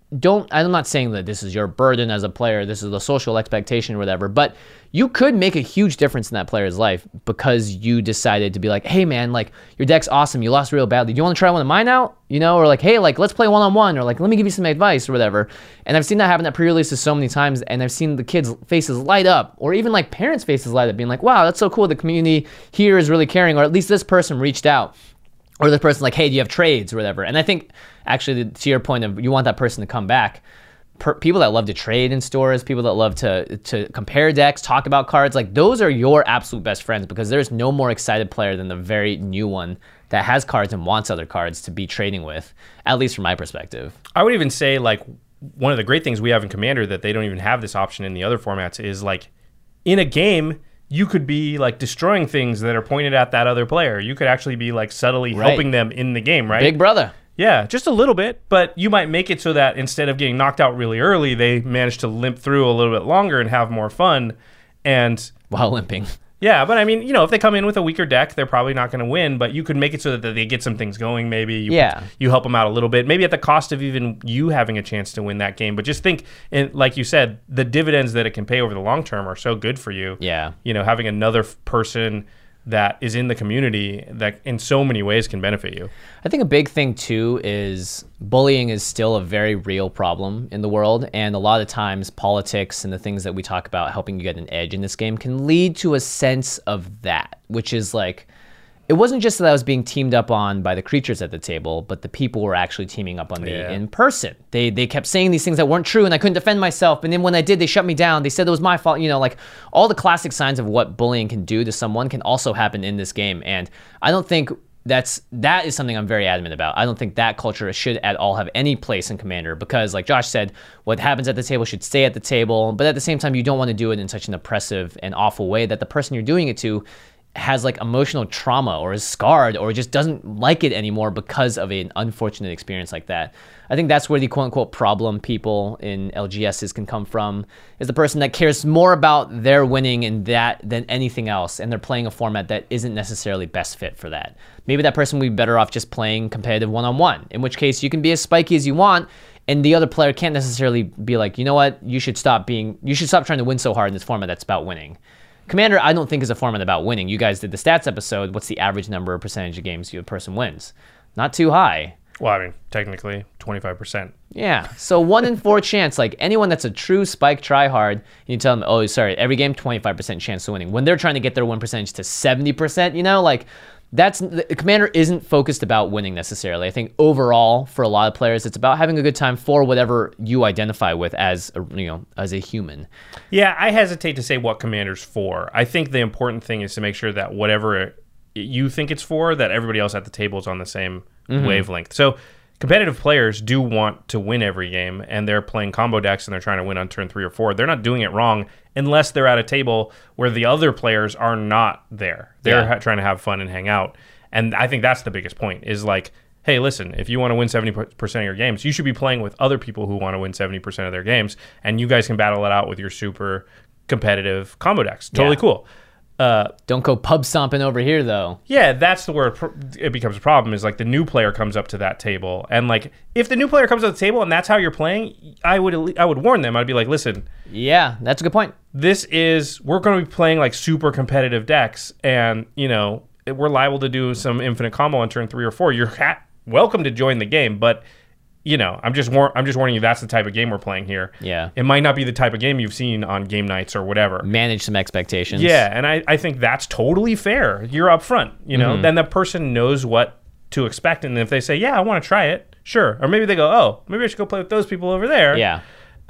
S2: I'm not saying that this is your burden as a player, this is the social expectation or whatever, but you could make a huge difference in that player's life because you decided to be like, hey man, like your deck's awesome, you lost real badly, do you want to try one of mine out? Or like, hey, like let's play one-on-one, or like let me give you some advice or whatever. And I've seen that happen at pre-releases so many times, and I've seen the kids' faces light up, or even like parents' faces light up, being like, wow, that's so cool, the community here is really caring, or at least this person reached out. Or the person like, hey, do you have trades or whatever? And I think, actually, to your point of you want that person to come back, people that love to trade in stores, people that love to compare decks, talk about cards, like those are your absolute best friends, because there's no more excited player than the very new one that has cards and wants other cards to be trading with, at least from my perspective.
S3: I would even say, like, one of the great things we have in Commander that they don't even have this option in the other formats is, like, in a game, you could be like destroying things that are pointed at that other player. You could actually be like subtly helping them in the game, right?
S2: Big brother.
S3: Yeah, just a little bit, but you might make it so that instead of getting knocked out really early, they manage to limp through a little bit longer and have more fun. And
S2: while limping.
S3: Yeah, but I mean, if they come in with a weaker deck, they're probably not going to win, but you could make it so that they get some things going maybe. You help them out a little bit, maybe at the cost of even you having a chance to win that game. But just think, like you said, the dividends that it can pay over the long term are so good for you.
S2: Yeah.
S3: Having another person that is in the community that in so many ways can benefit you.
S2: I think a big thing too is bullying is still a very real problem in the world, and a lot of times politics and the things that we talk about helping you get an edge in this game can lead to a sense of that, which is like, it wasn't just that I was being teamed up on by the creatures at the table, but the people were actually teaming up on me in person. They kept saying these things that weren't true, and I couldn't defend myself. And then when I did, they shut me down. They said it was my fault. Like all the classic signs of what bullying can do to someone can also happen in this game. And I don't think that is something I'm very adamant about. I don't think that culture should at all have any place in Commander, because like Josh said, what happens at the table should stay at the table. But at the same time, you don't want to do it in such an oppressive and awful way that the person you're doing it to has like emotional trauma or is scarred or just doesn't like it anymore because of an unfortunate experience like that. I think that's where the quote unquote problem people in LGSs can come from, is the person that cares more about their winning and that than anything else, and they're playing a format that isn't necessarily best fit for that. Maybe that person would be better off just playing competitive one-on-one, in which case you can be as spiky as you want, and the other player can't necessarily be like, you know what, you should stop trying to win so hard in this format that's about winning. Commander, I don't think is a format about winning. You guys did the stats episode. What's the average number or percentage of games a person wins? Not too high.
S3: Well, I mean, technically 25%.
S2: Yeah. So 1 in 4 chance. Like anyone that's a true spike tryhard, you tell them, oh, sorry, every game 25% chance of winning. When they're trying to get their win percentage to 70%, like Commander isn't focused about winning necessarily. I think overall for a lot of players, it's about having a good time for whatever you identify with as a human.
S3: Yeah, I hesitate to say what Commander's for. I think the important thing is to make sure that whatever you think it's for, that everybody else at the table is on the same wavelength. So competitive players do want to win every game, and they're playing combo decks and they're trying to win on turn 3 or 4. They're not doing it wrong unless they're at a table where the other players are not there. They're trying to have fun and hang out. And I think that's the biggest point, is like, hey, listen, if you want to win 70% of your games, you should be playing with other people who want to win 70% of their games, and you guys can battle it out with your super competitive combo decks. Totally cool.
S2: Don't go pub stomping over here, though.
S3: Yeah, that's the where it becomes a problem, is like the new player comes up to that table. And like, if the new player comes to the table and that's how you're playing, I would warn them. I'd be like, listen.
S2: Yeah, that's a good point.
S3: We're going to be playing like super competitive decks, and, we're liable to do some infinite combo on turn 3 or 4. You're welcome to join the game, but I'm just warning you, that's the type of game we're playing here.
S2: Yeah.
S3: It might not be the type of game you've seen on game nights or whatever.
S2: Manage some expectations.
S3: Yeah, and I think that's totally fair. You're up front, then the person knows what to expect, and if they say, yeah, I want to try it, sure. Or maybe they go, oh, maybe I should go play with those people over there.
S2: Yeah.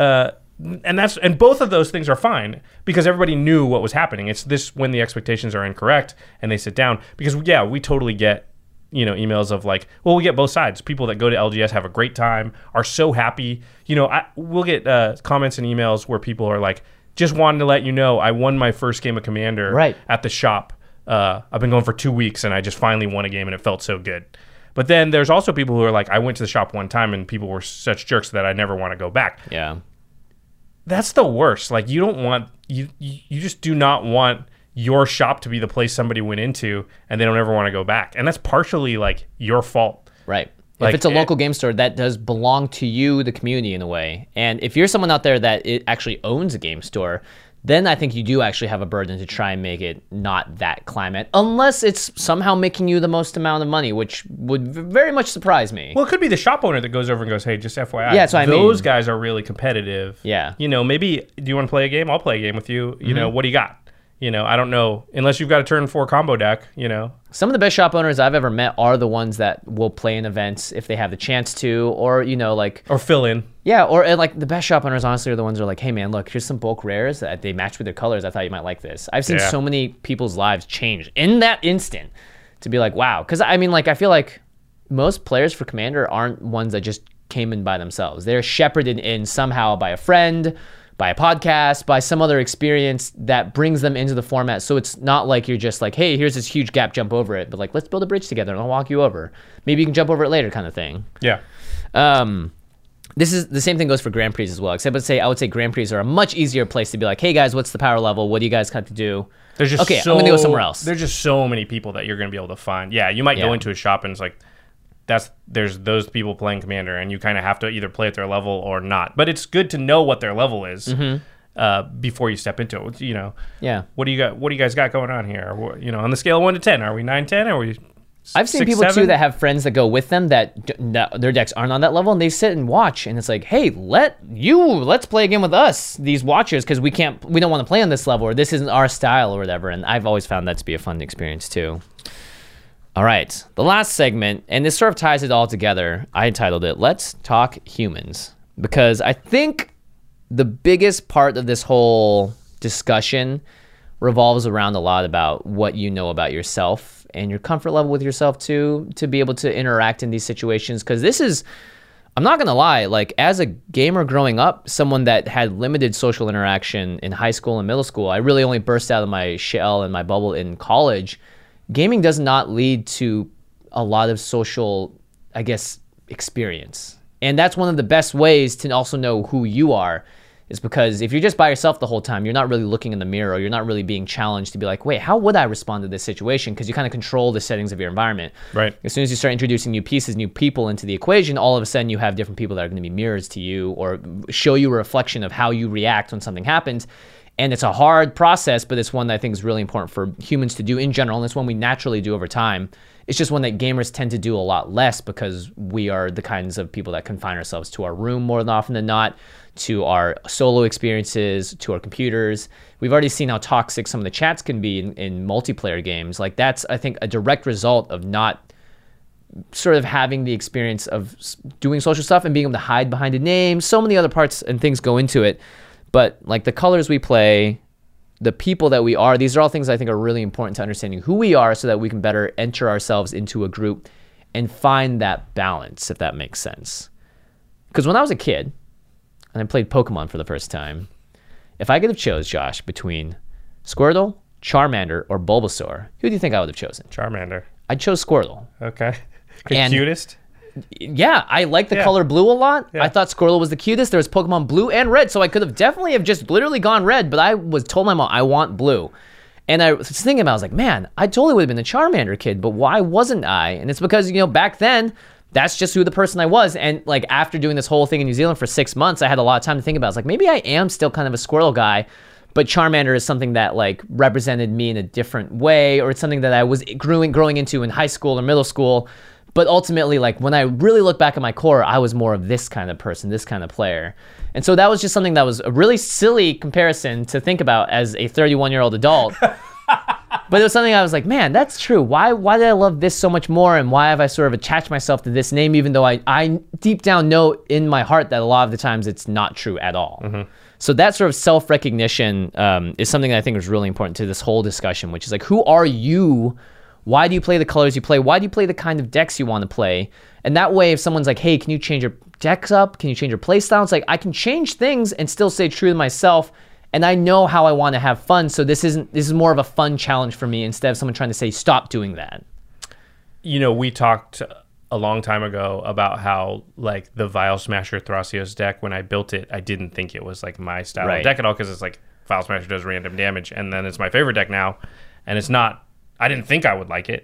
S3: And both of those things are fine, because everybody knew what was happening. It's this when the expectations are incorrect and they sit down, because we totally get emails of like, well, we get both sides. People that go to LGS have a great time, are so happy. We'll get comments and emails where people are like, just wanted to let you know I won my first game of Commander at the shop. I've been going for 2 weeks and I just finally won a game and it felt so good. But then there's also people who are like, I went to the shop one time and people were such jerks that I never want to go back.
S2: Yeah.
S3: That's the worst. Like, you don't want, you just do not want your shop to be the place somebody went into and they don't ever want to go back. And that's partially like your fault.
S2: Right. If it's a local game store, that does belong to you, the community, in a way. And if you're someone out there that it actually owns a game store, then I think you do actually have a burden to try and make it not that climate, unless it's somehow making you the most amount of money, which would very much surprise me.
S3: Well, it could be the shop owner that goes over and goes, hey, just FYI.
S2: Yeah, that's what I mean.
S3: Those guys are really competitive.
S2: Yeah.
S3: You know, maybe, do you want to play a game? I'll play a game with you. You know, what do you got? You know, I don't know. Unless you've got a turn 4 combo deck, you know.
S2: Some of the best shop owners I've ever met are the ones that will play in events if they have the chance to, or, you know, like...
S3: Or fill in.
S2: Yeah, or and like the best shop owners, honestly, are the ones that are like, hey, man, look, here's some bulk rares that they match with their colors. I thought you might like this. I've seen so many people's lives change in that instant to be like, wow. Because, I mean, like, I feel like most players for Commander aren't ones that just came in by themselves. They're shepherded in somehow by a friend, by a podcast, by some other experience that brings them into the format. So it's not like you're just like, hey, here's this huge gap, jump over it. But like, let's build a bridge together and I'll walk you over. Maybe you can jump over it later kind of thing.
S3: Yeah.
S2: This is the same thing goes for Grand Prix as well, except I would say Grand Prix are a much easier place to be like, hey guys, what's the power level? What do you guys have to do?
S3: There's just
S2: I'm going to go somewhere else.
S3: There's just so many people that you're going to be able to find. Yeah, you might go into a shop and it's like, there's those people playing Commander and you kind of have to either play at their level or not. But it's good to know what their level is before you step into it. You know, what do you guys got going on here? You know, on the scale of 1 to 10, are we 9, 10? Are we?
S2: I've seen
S3: 6,
S2: people
S3: 7?
S2: too that have friends that go with them that their decks aren't on that level, and they sit and watch, and it's like, hey, let's play a game with us, these watchers, because we don't want to play on this level, or this isn't our style, or whatever. And I've always found that to be a fun experience too. All right, the last segment, and this sort of ties it all together. I entitled it "Let's Talk Humans," because I think the biggest part of this whole discussion revolves around a lot about what you know about yourself and your comfort level with yourself too, to be able to interact in these situations. Because this is, I'm not gonna lie, like as a gamer growing up, someone that had limited social interaction in high school and middle school, I really only burst out of my shell and my bubble in college. Gaming does not lead to a lot of social, I guess, experience. And that's one of the best ways to also know who you are, is because if you're just by yourself the whole time, you're not really looking in the mirror, or you're not really being challenged to be like, wait, how would I respond to this situation? Because you kind of control the settings of your environment.
S3: Right.
S2: As soon as you start introducing new pieces, new people into the equation, all of a sudden you have different people that are going to be mirrors to you or show you a reflection of how you react when something happens. And it's a hard process, but it's one that I think is really important for humans to do in general, and it's one we naturally do over time. It's just one that gamers tend to do a lot less because we are the kinds of people that confine ourselves to our room more than often than not, to our solo experiences, to our computers. We've already seen how toxic some of the chats can be in multiplayer games. Like that's, I think, a direct result of not sort of having the experience of doing social stuff and being able to hide behind a name. So many other parts and things go into it. But like the colors we play, the people that we are, these are all things I think are really important to understanding who we are so that we can better enter ourselves into a group and find that balance, if that makes sense. Because when I was a kid and I played Pokemon for the first time, if I could have chose, Josh, between Squirtle, Charmander, or Bulbasaur, who do you think I would have chosen?
S3: Charmander.
S2: I chose Squirtle.
S3: Okay. The
S2: And-
S3: cutest?
S2: Yeah, I like the color blue a lot.
S3: Yeah.
S2: I thought Squirtle was the cutest. There was Pokemon Blue and Red, so I could have definitely have just literally gone red, but I was told my mom, I want blue. And I was thinking about it, I was like, man, I totally would have been a Charmander kid, but why wasn't I? And it's because, back then, that's just who the person I was. And like after doing this whole thing in New Zealand for 6 months, I had a lot of time to think about it. I was like, maybe I am still kind of a Squirtle guy, but Charmander is something that like represented me in a different way, or it's something that I was growing into in high school or middle school. But ultimately, like when I really look back at my core, I was more of this kind of person, this kind of player. And so that was just something that was a really silly comparison to think about as a 31-year-old adult. But it was something I was like, man, that's true. Why did I love this so much more? And why have I sort of attached myself to this name, even though I deep down know in my heart that a lot of the times it's not true at all. Mm-hmm. So that sort of self-recognition is something that I think is really important to this whole discussion, which is like, who are you? Why do you play the colors you play? Why do you play the kind of decks you want to play? And that way, if someone's like, hey, can you change your decks up? Can you change your play style? It's like, I can change things and still stay true to myself. And I know how I want to have fun. So this is more of a fun challenge for me instead of someone trying to say, stop doing that.
S3: We talked a long time ago about how like the Vial Smasher Thrasios deck, when I built it, I didn't think it was like my style of deck at all, because it's like Vial Smasher does random damage. And then it's my favorite deck now. And it's not, I didn't think I would like it.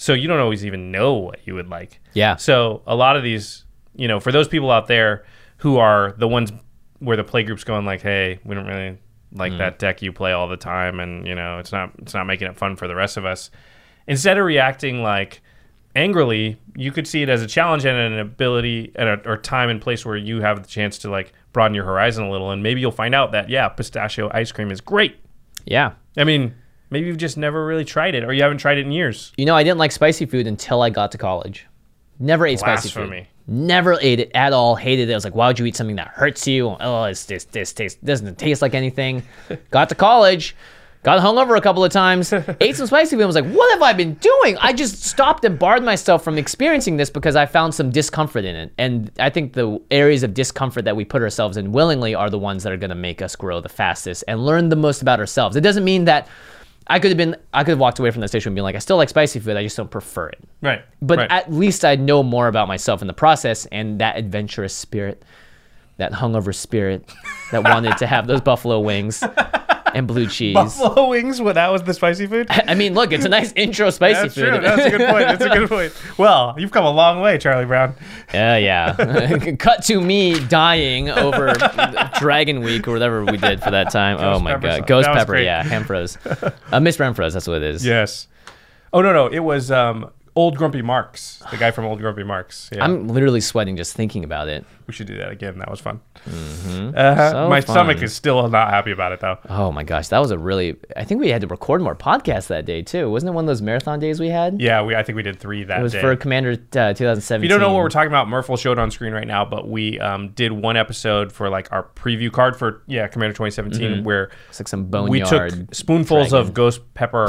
S3: So you don't always even know what you would like.
S2: Yeah.
S3: So a lot of these, for those people out there who are the ones where the play group's going like, hey, we don't really like that deck you play all the time, and it's not making it fun for the rest of us. Instead of reacting like angrily, you could see it as a challenge and an ability or time and place where you have the chance to like broaden your horizon a little, and maybe you'll find out that pistachio ice cream is great.
S2: Yeah.
S3: I mean, maybe you've just never really tried it, or you haven't tried it in years.
S2: I didn't like spicy food until I got to college. Never ate spicy food. Never ate it at all. Hated it. I was like, why would you eat something that hurts you? Oh, this doesn't taste like anything. Got to college, got hungover a couple of times, ate some spicy food. I was like, what have I been doing? I just stopped and barred myself from experiencing this because I found some discomfort in it. And I think the areas of discomfort that we put ourselves in willingly are the ones that are going to make us grow the fastest and learn the most about ourselves. It doesn't mean that I could have walked away from that station and been like, I still like spicy food, I just don't prefer it.
S3: Right.
S2: But at least I know more about myself in the process, and that adventurous spirit, that hungover spirit that wanted to have those buffalo wings and blue cheese.
S3: Buffalo wings? What, that was the spicy food?
S2: I mean, look, it's a nice intro spicy
S3: That's
S2: food.
S3: True. That's a good point. That's a good point. Well, you've come a long way, Charlie Brown.
S2: Yeah. Cut to me dying over Dragon Week or whatever we did for that time. Oh my God. Ghost pepper, yeah. Ham froze. Miss Renfro's, that's what it is.
S3: Yes. Oh, no. It was Old Grumpy Marks, the guy from Old Grumpy Marks. Yeah.
S2: I'm literally sweating just thinking about it.
S3: We should do that again. That was fun.
S2: Mm-hmm.
S3: My stomach is still not happy about it, though.
S2: Oh, my gosh. That was I think we had to record more podcasts that day, too. Wasn't it one of those marathon days we had?
S3: Yeah, I think we did 3 that day.
S2: It was for Commander 2017.
S3: If you don't know what we're talking about, Murph will show it on screen right now, but we did one episode for like our preview card for, Commander 2017, where
S2: it's like some boneyard
S3: we took spoonfuls of ghost pepper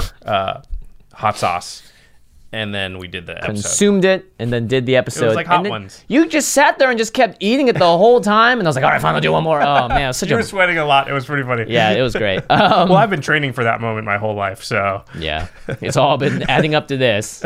S3: hot sauce. And then we did the episode.
S2: Consumed it, and then did the episode.
S3: It was like Hot Ones.
S2: You just sat there and just kept eating it the whole time, and I was like, all right, fine, I'll do one more. Oh, man, it was such
S3: You were sweating a lot. It was pretty funny.
S2: Yeah, it was great.
S3: Well, I've been training for that moment my whole life, so.
S2: Yeah, it's all been adding up to this.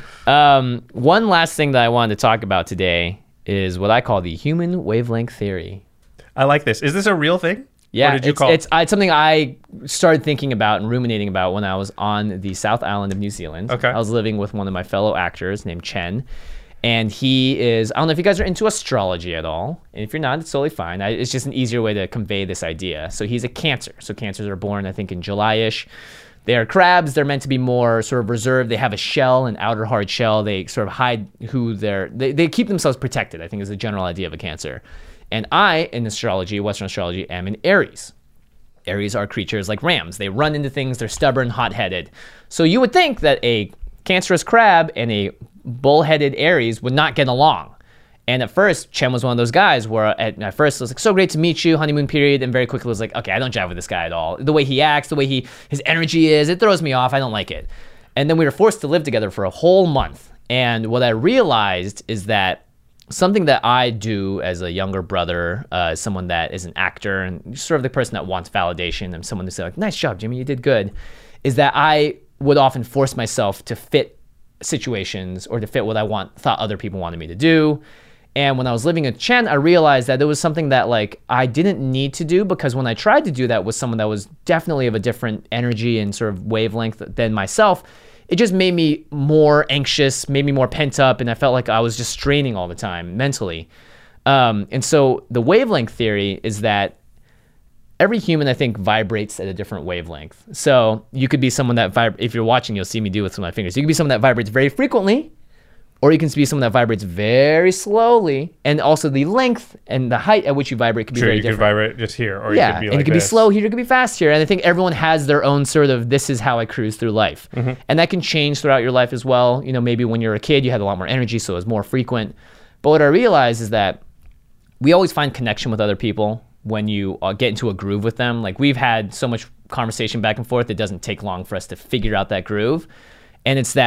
S2: One last thing that I wanted to talk about today is what I call the human wavelength theory.
S3: I like this. Is this a real thing?
S2: Yeah,
S3: what did you call it?
S2: It's something I started thinking about and ruminating about when I was on the South Island of New Zealand.
S3: Okay.
S2: I was living with one of my fellow actors named Chen, and he is, I don't know if you guys are into astrology at all, and if you're not, it's totally fine. It's just an easier way to convey this idea. So he's a Cancer. So Cancers are born, I think, in July-ish. They are crabs. They're meant to be more sort of reserved. They have a shell, an outer hard shell. They sort of hide who they keep themselves protected, I think is the general idea of a Cancer. And I, in astrology, Western astrology, am an Aries. Aries are creatures like rams. They run into things. They're stubborn, hot-headed. So you would think that a cancerous crab and a bull-headed Aries would not get along. And at first, Chen was one of those guys where at first it was like, so great to meet you, honeymoon period, and very quickly was like, okay, I don't jive with this guy at all. The way he acts, the way his energy is, it throws me off. I don't like it. And then we were forced to live together for a whole month. And what I realized is that something that I do as a younger brother, someone that is an actor and sort of the person that wants validation and someone to say like, nice job, Jimmy, you did good, is that I would often force myself to fit situations or to fit what I thought other people wanted me to do. And when I was living in Chen, I realized that there was something that like I didn't need to do, because when I tried to do that with someone that was definitely of a different energy and sort of wavelength than myself, it just made me more anxious, made me more pent up, and I felt like I was just straining all the time mentally. And so the wavelength theory is that every human, I think, vibrates at a different wavelength. So you could be someone that if you're watching, you'll see me do it with my fingers. You could be someone that vibrates very frequently, or you can be someone that vibrates very slowly, and also the length and the height at which you vibrate could be very different.
S3: Sure, you could vibrate just here, or you could be like
S2: and it could be slow here, it could be fast here. And I think everyone has their own sort of, this is how I cruise through life. Mm-hmm. And that can change throughout your life as well. You know, maybe when you're a kid, you had a lot more energy, so it was more frequent. But what I realized is that we always find connection with other people when you get into a groove with them. Like, we've had so much conversation back and forth, it doesn't take long for us to figure out that groove. And it's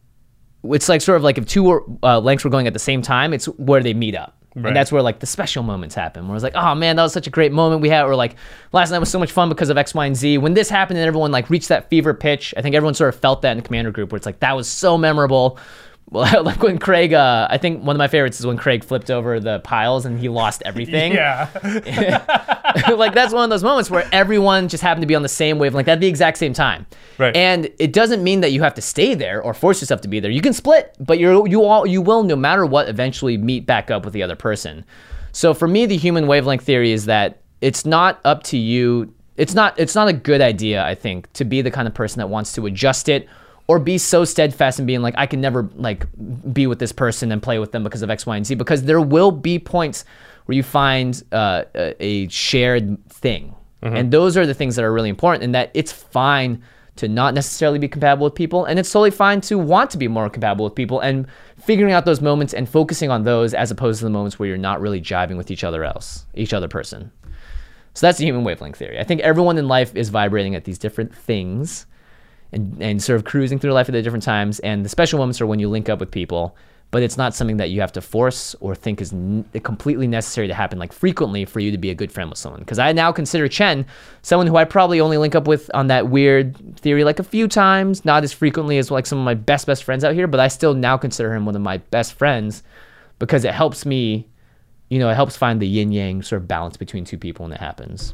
S2: like sort of like if two lengths were going at the same time, it's where they meet up. Right. And that's where like the special moments happen, where it's like, oh man, that was such a great moment we had, or like last night was so much fun because of X, Y, and Z. When this happened and everyone like reached that fever pitch, I think everyone sort of felt that in the Commander group, where it's like, that was so memorable. Well, like when Craig, I think one of my favorites is when Craig flipped over the piles and he lost everything.
S3: Yeah.
S2: Like that's one of those moments where everyone just happened to be on the same wavelength at the exact same time.
S3: Right.
S2: And it doesn't mean that you have to stay there or force yourself to be there. You can split, but you will no matter what eventually meet back up with the other person. So for me, the human wavelength theory is that it's not up to you. It's not a good idea, I think, to be the kind of person that wants to adjust it or be so steadfast in being like, I can never like be with this person and play with them because of X, Y, and Z, because there will be points where you find a shared thing. And those are the things that are really important, and that it's fine to not necessarily be compatible with people, and it's totally fine to want to be more compatible with people, and figuring out those moments and focusing on those as opposed to the moments where you're not really jiving with each other person. So that's the human wavelength theory. I think everyone in life is vibrating at these different things and sort of cruising through life at the different times, and the special moments are when you link up with people, but it's not something that you have to force or think is completely necessary to happen like frequently for you to be a good friend with someone. Because I now consider Chen someone who I probably only link up with on that weird theory like a few times, not as frequently as like some of my best friends out here, but I still now consider him one of my best friends because it helps me, it helps find the yin yang sort of balance between two people when it happens.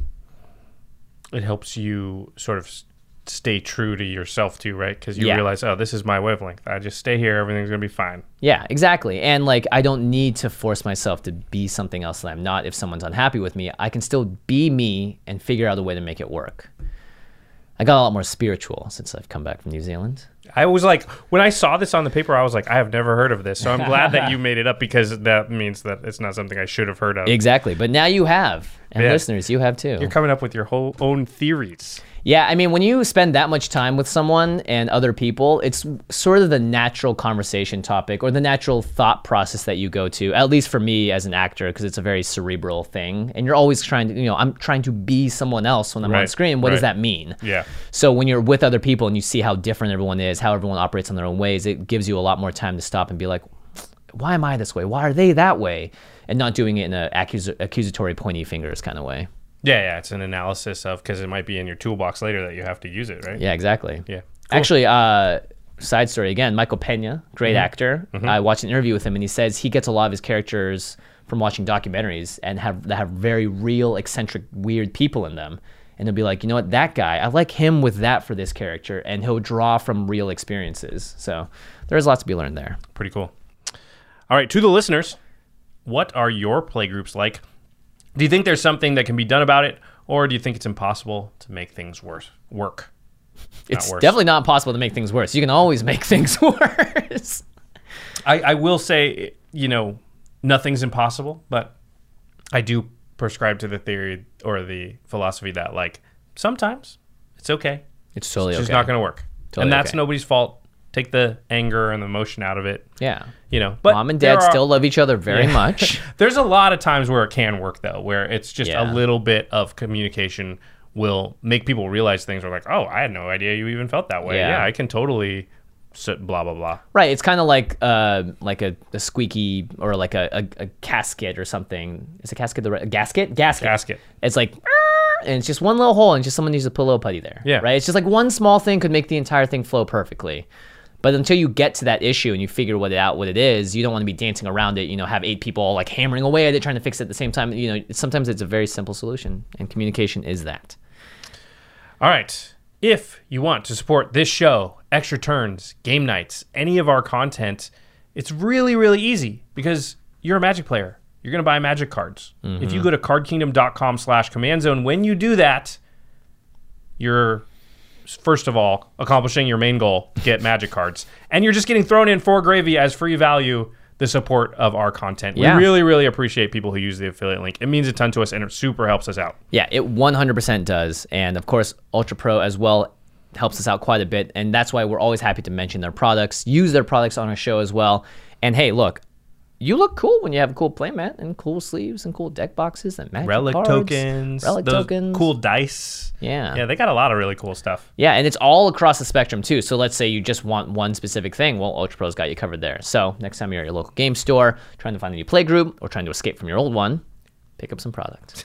S3: It helps you sort of stay true to yourself too, right? Because you realize, oh, this is my wavelength. I just stay here. Everything's going to be fine.
S2: Yeah, exactly. And like, I don't need to force myself to be something else that I'm not. If someone's unhappy with me, I can still be me and figure out a way to make it work. I got a lot more spiritual since I've come back from New Zealand.
S3: I was like, when I saw this on the paper, I was like, I have never heard of this. So I'm glad that you made it up, because that means that it's not something I should have heard of.
S2: Exactly. But now you have. And listeners, you have too.
S3: You're coming up with your whole own theories.
S2: Yeah, I mean, when you spend that much time with someone and other people, it's sort of the natural conversation topic or the natural thought process that you go to, at least for me as an actor, because it's a very cerebral thing. And you're always trying to, I'm trying to be someone else when I'm on screen. What does that mean?
S3: Yeah.
S2: So when you're with other people and you see how different everyone is, how everyone operates in their own ways, it gives you a lot more time to stop and be like, why am I this way? Why are they that way? And not doing it in an accusatory pointy fingers kind of way.
S3: Yeah, it's an analysis of, because it might be in your toolbox later that you have to use it, right?
S2: Yeah, exactly.
S3: Yeah.
S2: Cool. Actually, side story again, Michael Pena, great actor. I watched an interview with him, and he says he gets a lot of his characters from watching documentaries and that have very real, eccentric, weird people in them. And he'll be like, you know what, that guy, I like him with that for this character, and he'll draw from real experiences. So there's lots to be learned there.
S3: Pretty cool. All right, to the listeners, what are your playgroups like? Do you think there's something that can be done about it, or do you think it's impossible to make things work?
S2: It's definitely not possible to make things worse. You can always make things worse.
S3: I will say, nothing's impossible, but I do prescribe to the theory or the philosophy that, like, sometimes it's okay.
S2: It's totally
S3: It's just not going to work.
S2: Totally
S3: and that's
S2: okay.
S3: Nobody's fault. Take the anger and the emotion out of it.
S2: Yeah.
S3: But
S2: Mom and Dad still love each other very much.
S3: There's a lot of times where it can work, though, where it's just
S2: Yeah.
S3: a little bit of communication will make people realize things are like, oh, I had no idea you even felt that way.
S2: Yeah.
S3: Yeah, I can totally blah, blah, blah.
S2: Right. It's kind of like a squeaky or like a casket or something. Is a casket a gasket?
S3: Gasket.
S2: It's like, and it's just one little hole and just someone needs to put a little putty there.
S3: Yeah.
S2: Right. It's just like one small thing could make the entire thing flow perfectly. But until you get to that issue and you figure what it is, you don't want to be dancing around it, have 8 people all like hammering away at it, trying to fix it at the same time. Sometimes it's a very simple solution, and communication is that.
S3: All right. If you want to support this show, Extra Turns, Game Nights, any of our content, it's really, really easy, because you're a Magic player. You're going to buy Magic cards. If you go to cardkingdom.com/command zone, when you do that, you're, first of all, accomplishing your main goal, get Magic cards. And you're just getting thrown in for gravy as free value the support of our content.
S2: Yeah.
S3: We really, really appreciate people who use the affiliate link. It means a ton to us, and it super helps us out.
S2: Yeah, it 100% does. And of course, Ultra Pro as well helps us out quite a bit. And that's why we're always happy to mention their products, use their products on our show as well. And hey, look, you look cool when you have a cool playmat and cool sleeves and cool deck boxes and magic
S3: Relic
S2: cards,
S3: tokens.
S2: relic
S3: those
S2: tokens,
S3: cool dice.
S2: Yeah.
S3: Yeah, they got a lot of really cool stuff.
S2: Yeah, and it's all across the spectrum too. So let's say you just want one specific thing. Well, Ultra Pro's got you covered there. So next time you're at your local game store, trying to find a new play group or trying to escape from your old one, pick up some product.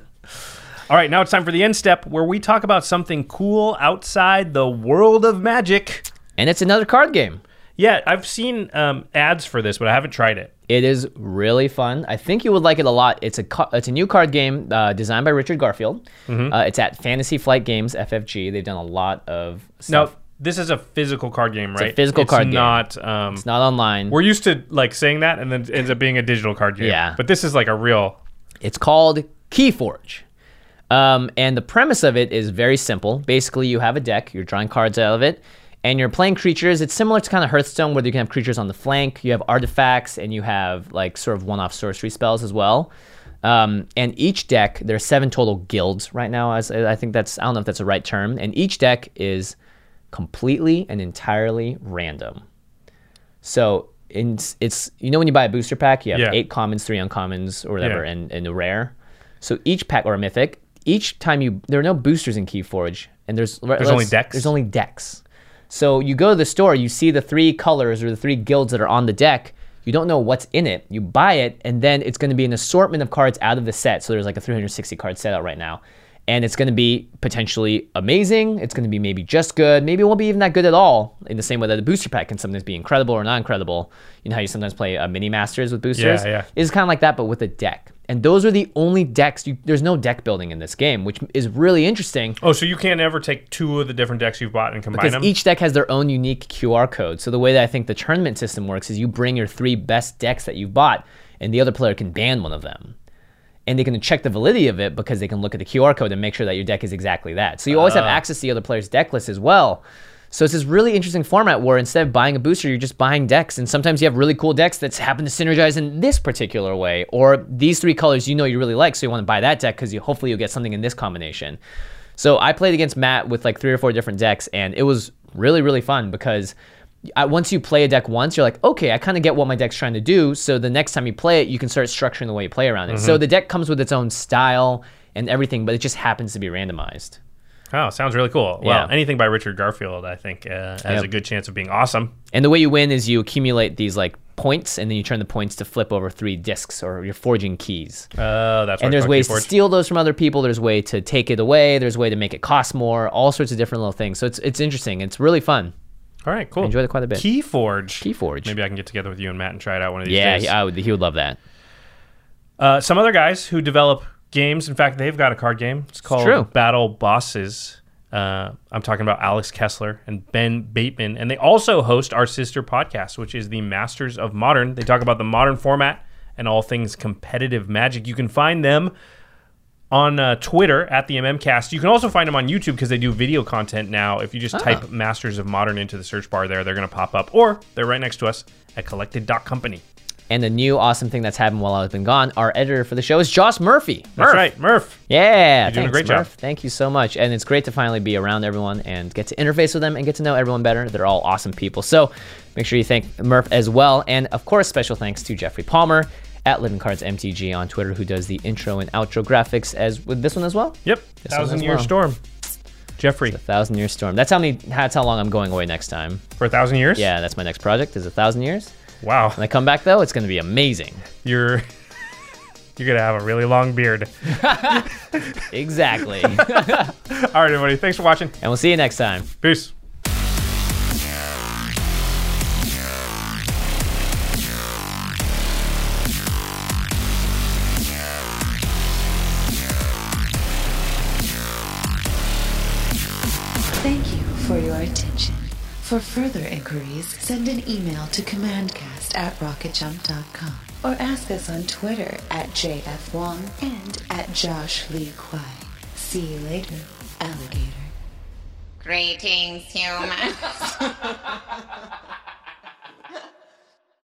S3: All right, now it's time for the end step, where we talk about something cool outside the world of Magic.
S2: And it's another card game.
S3: Yeah, I've seen ads for this, but I haven't tried it.
S2: It is really fun. I think you would like it a lot. It's a new card game designed by Richard Garfield. It's at Fantasy Flight Games, FFG. They've done a lot of stuff.
S3: Now, this is a physical card game, right?
S2: It's a physical card game.
S3: It's
S2: not online.
S3: We're used to like saying that, and then it ends up being a digital card game.
S2: Yeah.
S3: But this is like a real...
S2: It's called Keyforge. And the premise of it is very simple. Basically, you have a deck. You're drawing cards out of it. And you're playing creatures. It's similar to kind of Hearthstone, where you can have creatures on the flank. You have artifacts, and you have like sort of one-off sorcery spells as well. And each deck, there are 7 total guilds right now. I think that's, I don't know if that's the right term. And each deck is completely and entirely random. So it's you know when you buy a booster pack, you have 8 commons, 3 uncommons, or whatever, and a rare. So each pack, or a mythic, each time there are no boosters in Keyforge, and there's
S3: only decks.
S2: There's only decks. So you go to the store, you see the 3 colors or the 3 guilds that are on the deck. You don't know what's in it. You buy it, and then it's going to be an assortment of cards out of the set. So there's like a 360 card set out right now. And it's going to be potentially amazing. It's going to be maybe just good. Maybe it won't be even that good at all, in the same way that a booster pack can sometimes be incredible or not incredible. You know how you sometimes play mini masters with boosters?
S3: Yeah.
S2: It's kind of like that, but with a deck. And those are the only decks. There's no deck building in this game, which is really interesting.
S3: Oh, so you can't ever take 2 of the different decks you've bought and combine them?
S2: Because each deck has their own unique QR code. So the way that I think the tournament system works is you bring your 3 best decks that you've bought, and the other player can ban one of them. And they can check the validity of it because they can look at the QR code and make sure that your deck is exactly that. So you always have access to the other player's deck list as well. So it's this really interesting format where instead of buying a booster, you're just buying decks. And sometimes you have really cool decks that happen to synergize in this particular way. Or these 3 colors you really like, so you want to buy that deck because hopefully you'll get something in this combination. So I played against Matt with like 3 or 4 different decks, and it was really, really fun because once you play a deck once, you're like, okay, I kind of get what my deck's trying to do. So the next time you play it, you can start structuring the way you play around it. So the deck comes with its own style and everything, but it just happens to be randomized.
S3: Oh, sounds really cool. Well,
S2: Yeah.
S3: anything by Richard Garfield, I think, has a good chance of being awesome.
S2: And the way you win is you accumulate these like points, and then you turn the points to flip over 3 discs, or you're forging keys.
S3: That's
S2: And there's ways to steal those from other people. There's a way to take it away. There's a way to make it cost more. All sorts of different little things. So it's interesting. It's really fun.
S3: All right, cool.
S2: I enjoyed it quite a bit.
S3: Keyforge. Maybe I can get together with you and Matt and try it out one of these days.
S2: Yeah, he would love that.
S3: Some other guys who develop games. In fact, they've got a card game. It's called Battle Bosses. I'm talking about Alex Kessler and Ben Bateman. And they also host our sister podcast, which is the Masters of Modern. They talk about the modern format and all things competitive Magic. You can find them on Twitter at the MMCast. You can also find them on YouTube because they do video content now. If you just type Masters of Modern into the search bar there, they're going to pop up. Or they're right next to us at collected.company.
S2: And the new awesome thing that's happened while I've been gone, our editor for the show is Josh Murphy.
S3: That's right, Murph.
S2: Yeah,
S3: You're doing a great job.
S2: Thank you so much. And it's great to finally be around everyone and get to interface with them and get to know everyone better. They're all awesome people. So make sure you thank Murph as well. And of course, special thanks to Jeffrey Palmer at Living Cards MTG on Twitter, who does the intro and outro graphics as with this one as well.
S3: Yep, 1,000-Year Storm. Jeffrey.
S2: 1,000-Year Storm. That's how long I'm going away next time.
S3: For 1,000 years?
S2: Yeah, that's my next project, is 1,000 years.
S3: Wow.
S2: When I come back, though, it's going to be amazing.
S3: You're going to have a really long beard.
S2: Exactly.
S3: All right, everybody. Thanks for watching.
S2: And we'll see you next time.
S3: Peace.
S1: Thank you for your attention. For further inquiries, send an email to commandcast@rocketjump.com or ask us on Twitter at JFWong and at Josh Lee Kwai. See you later, alligator.
S4: Greetings, humans.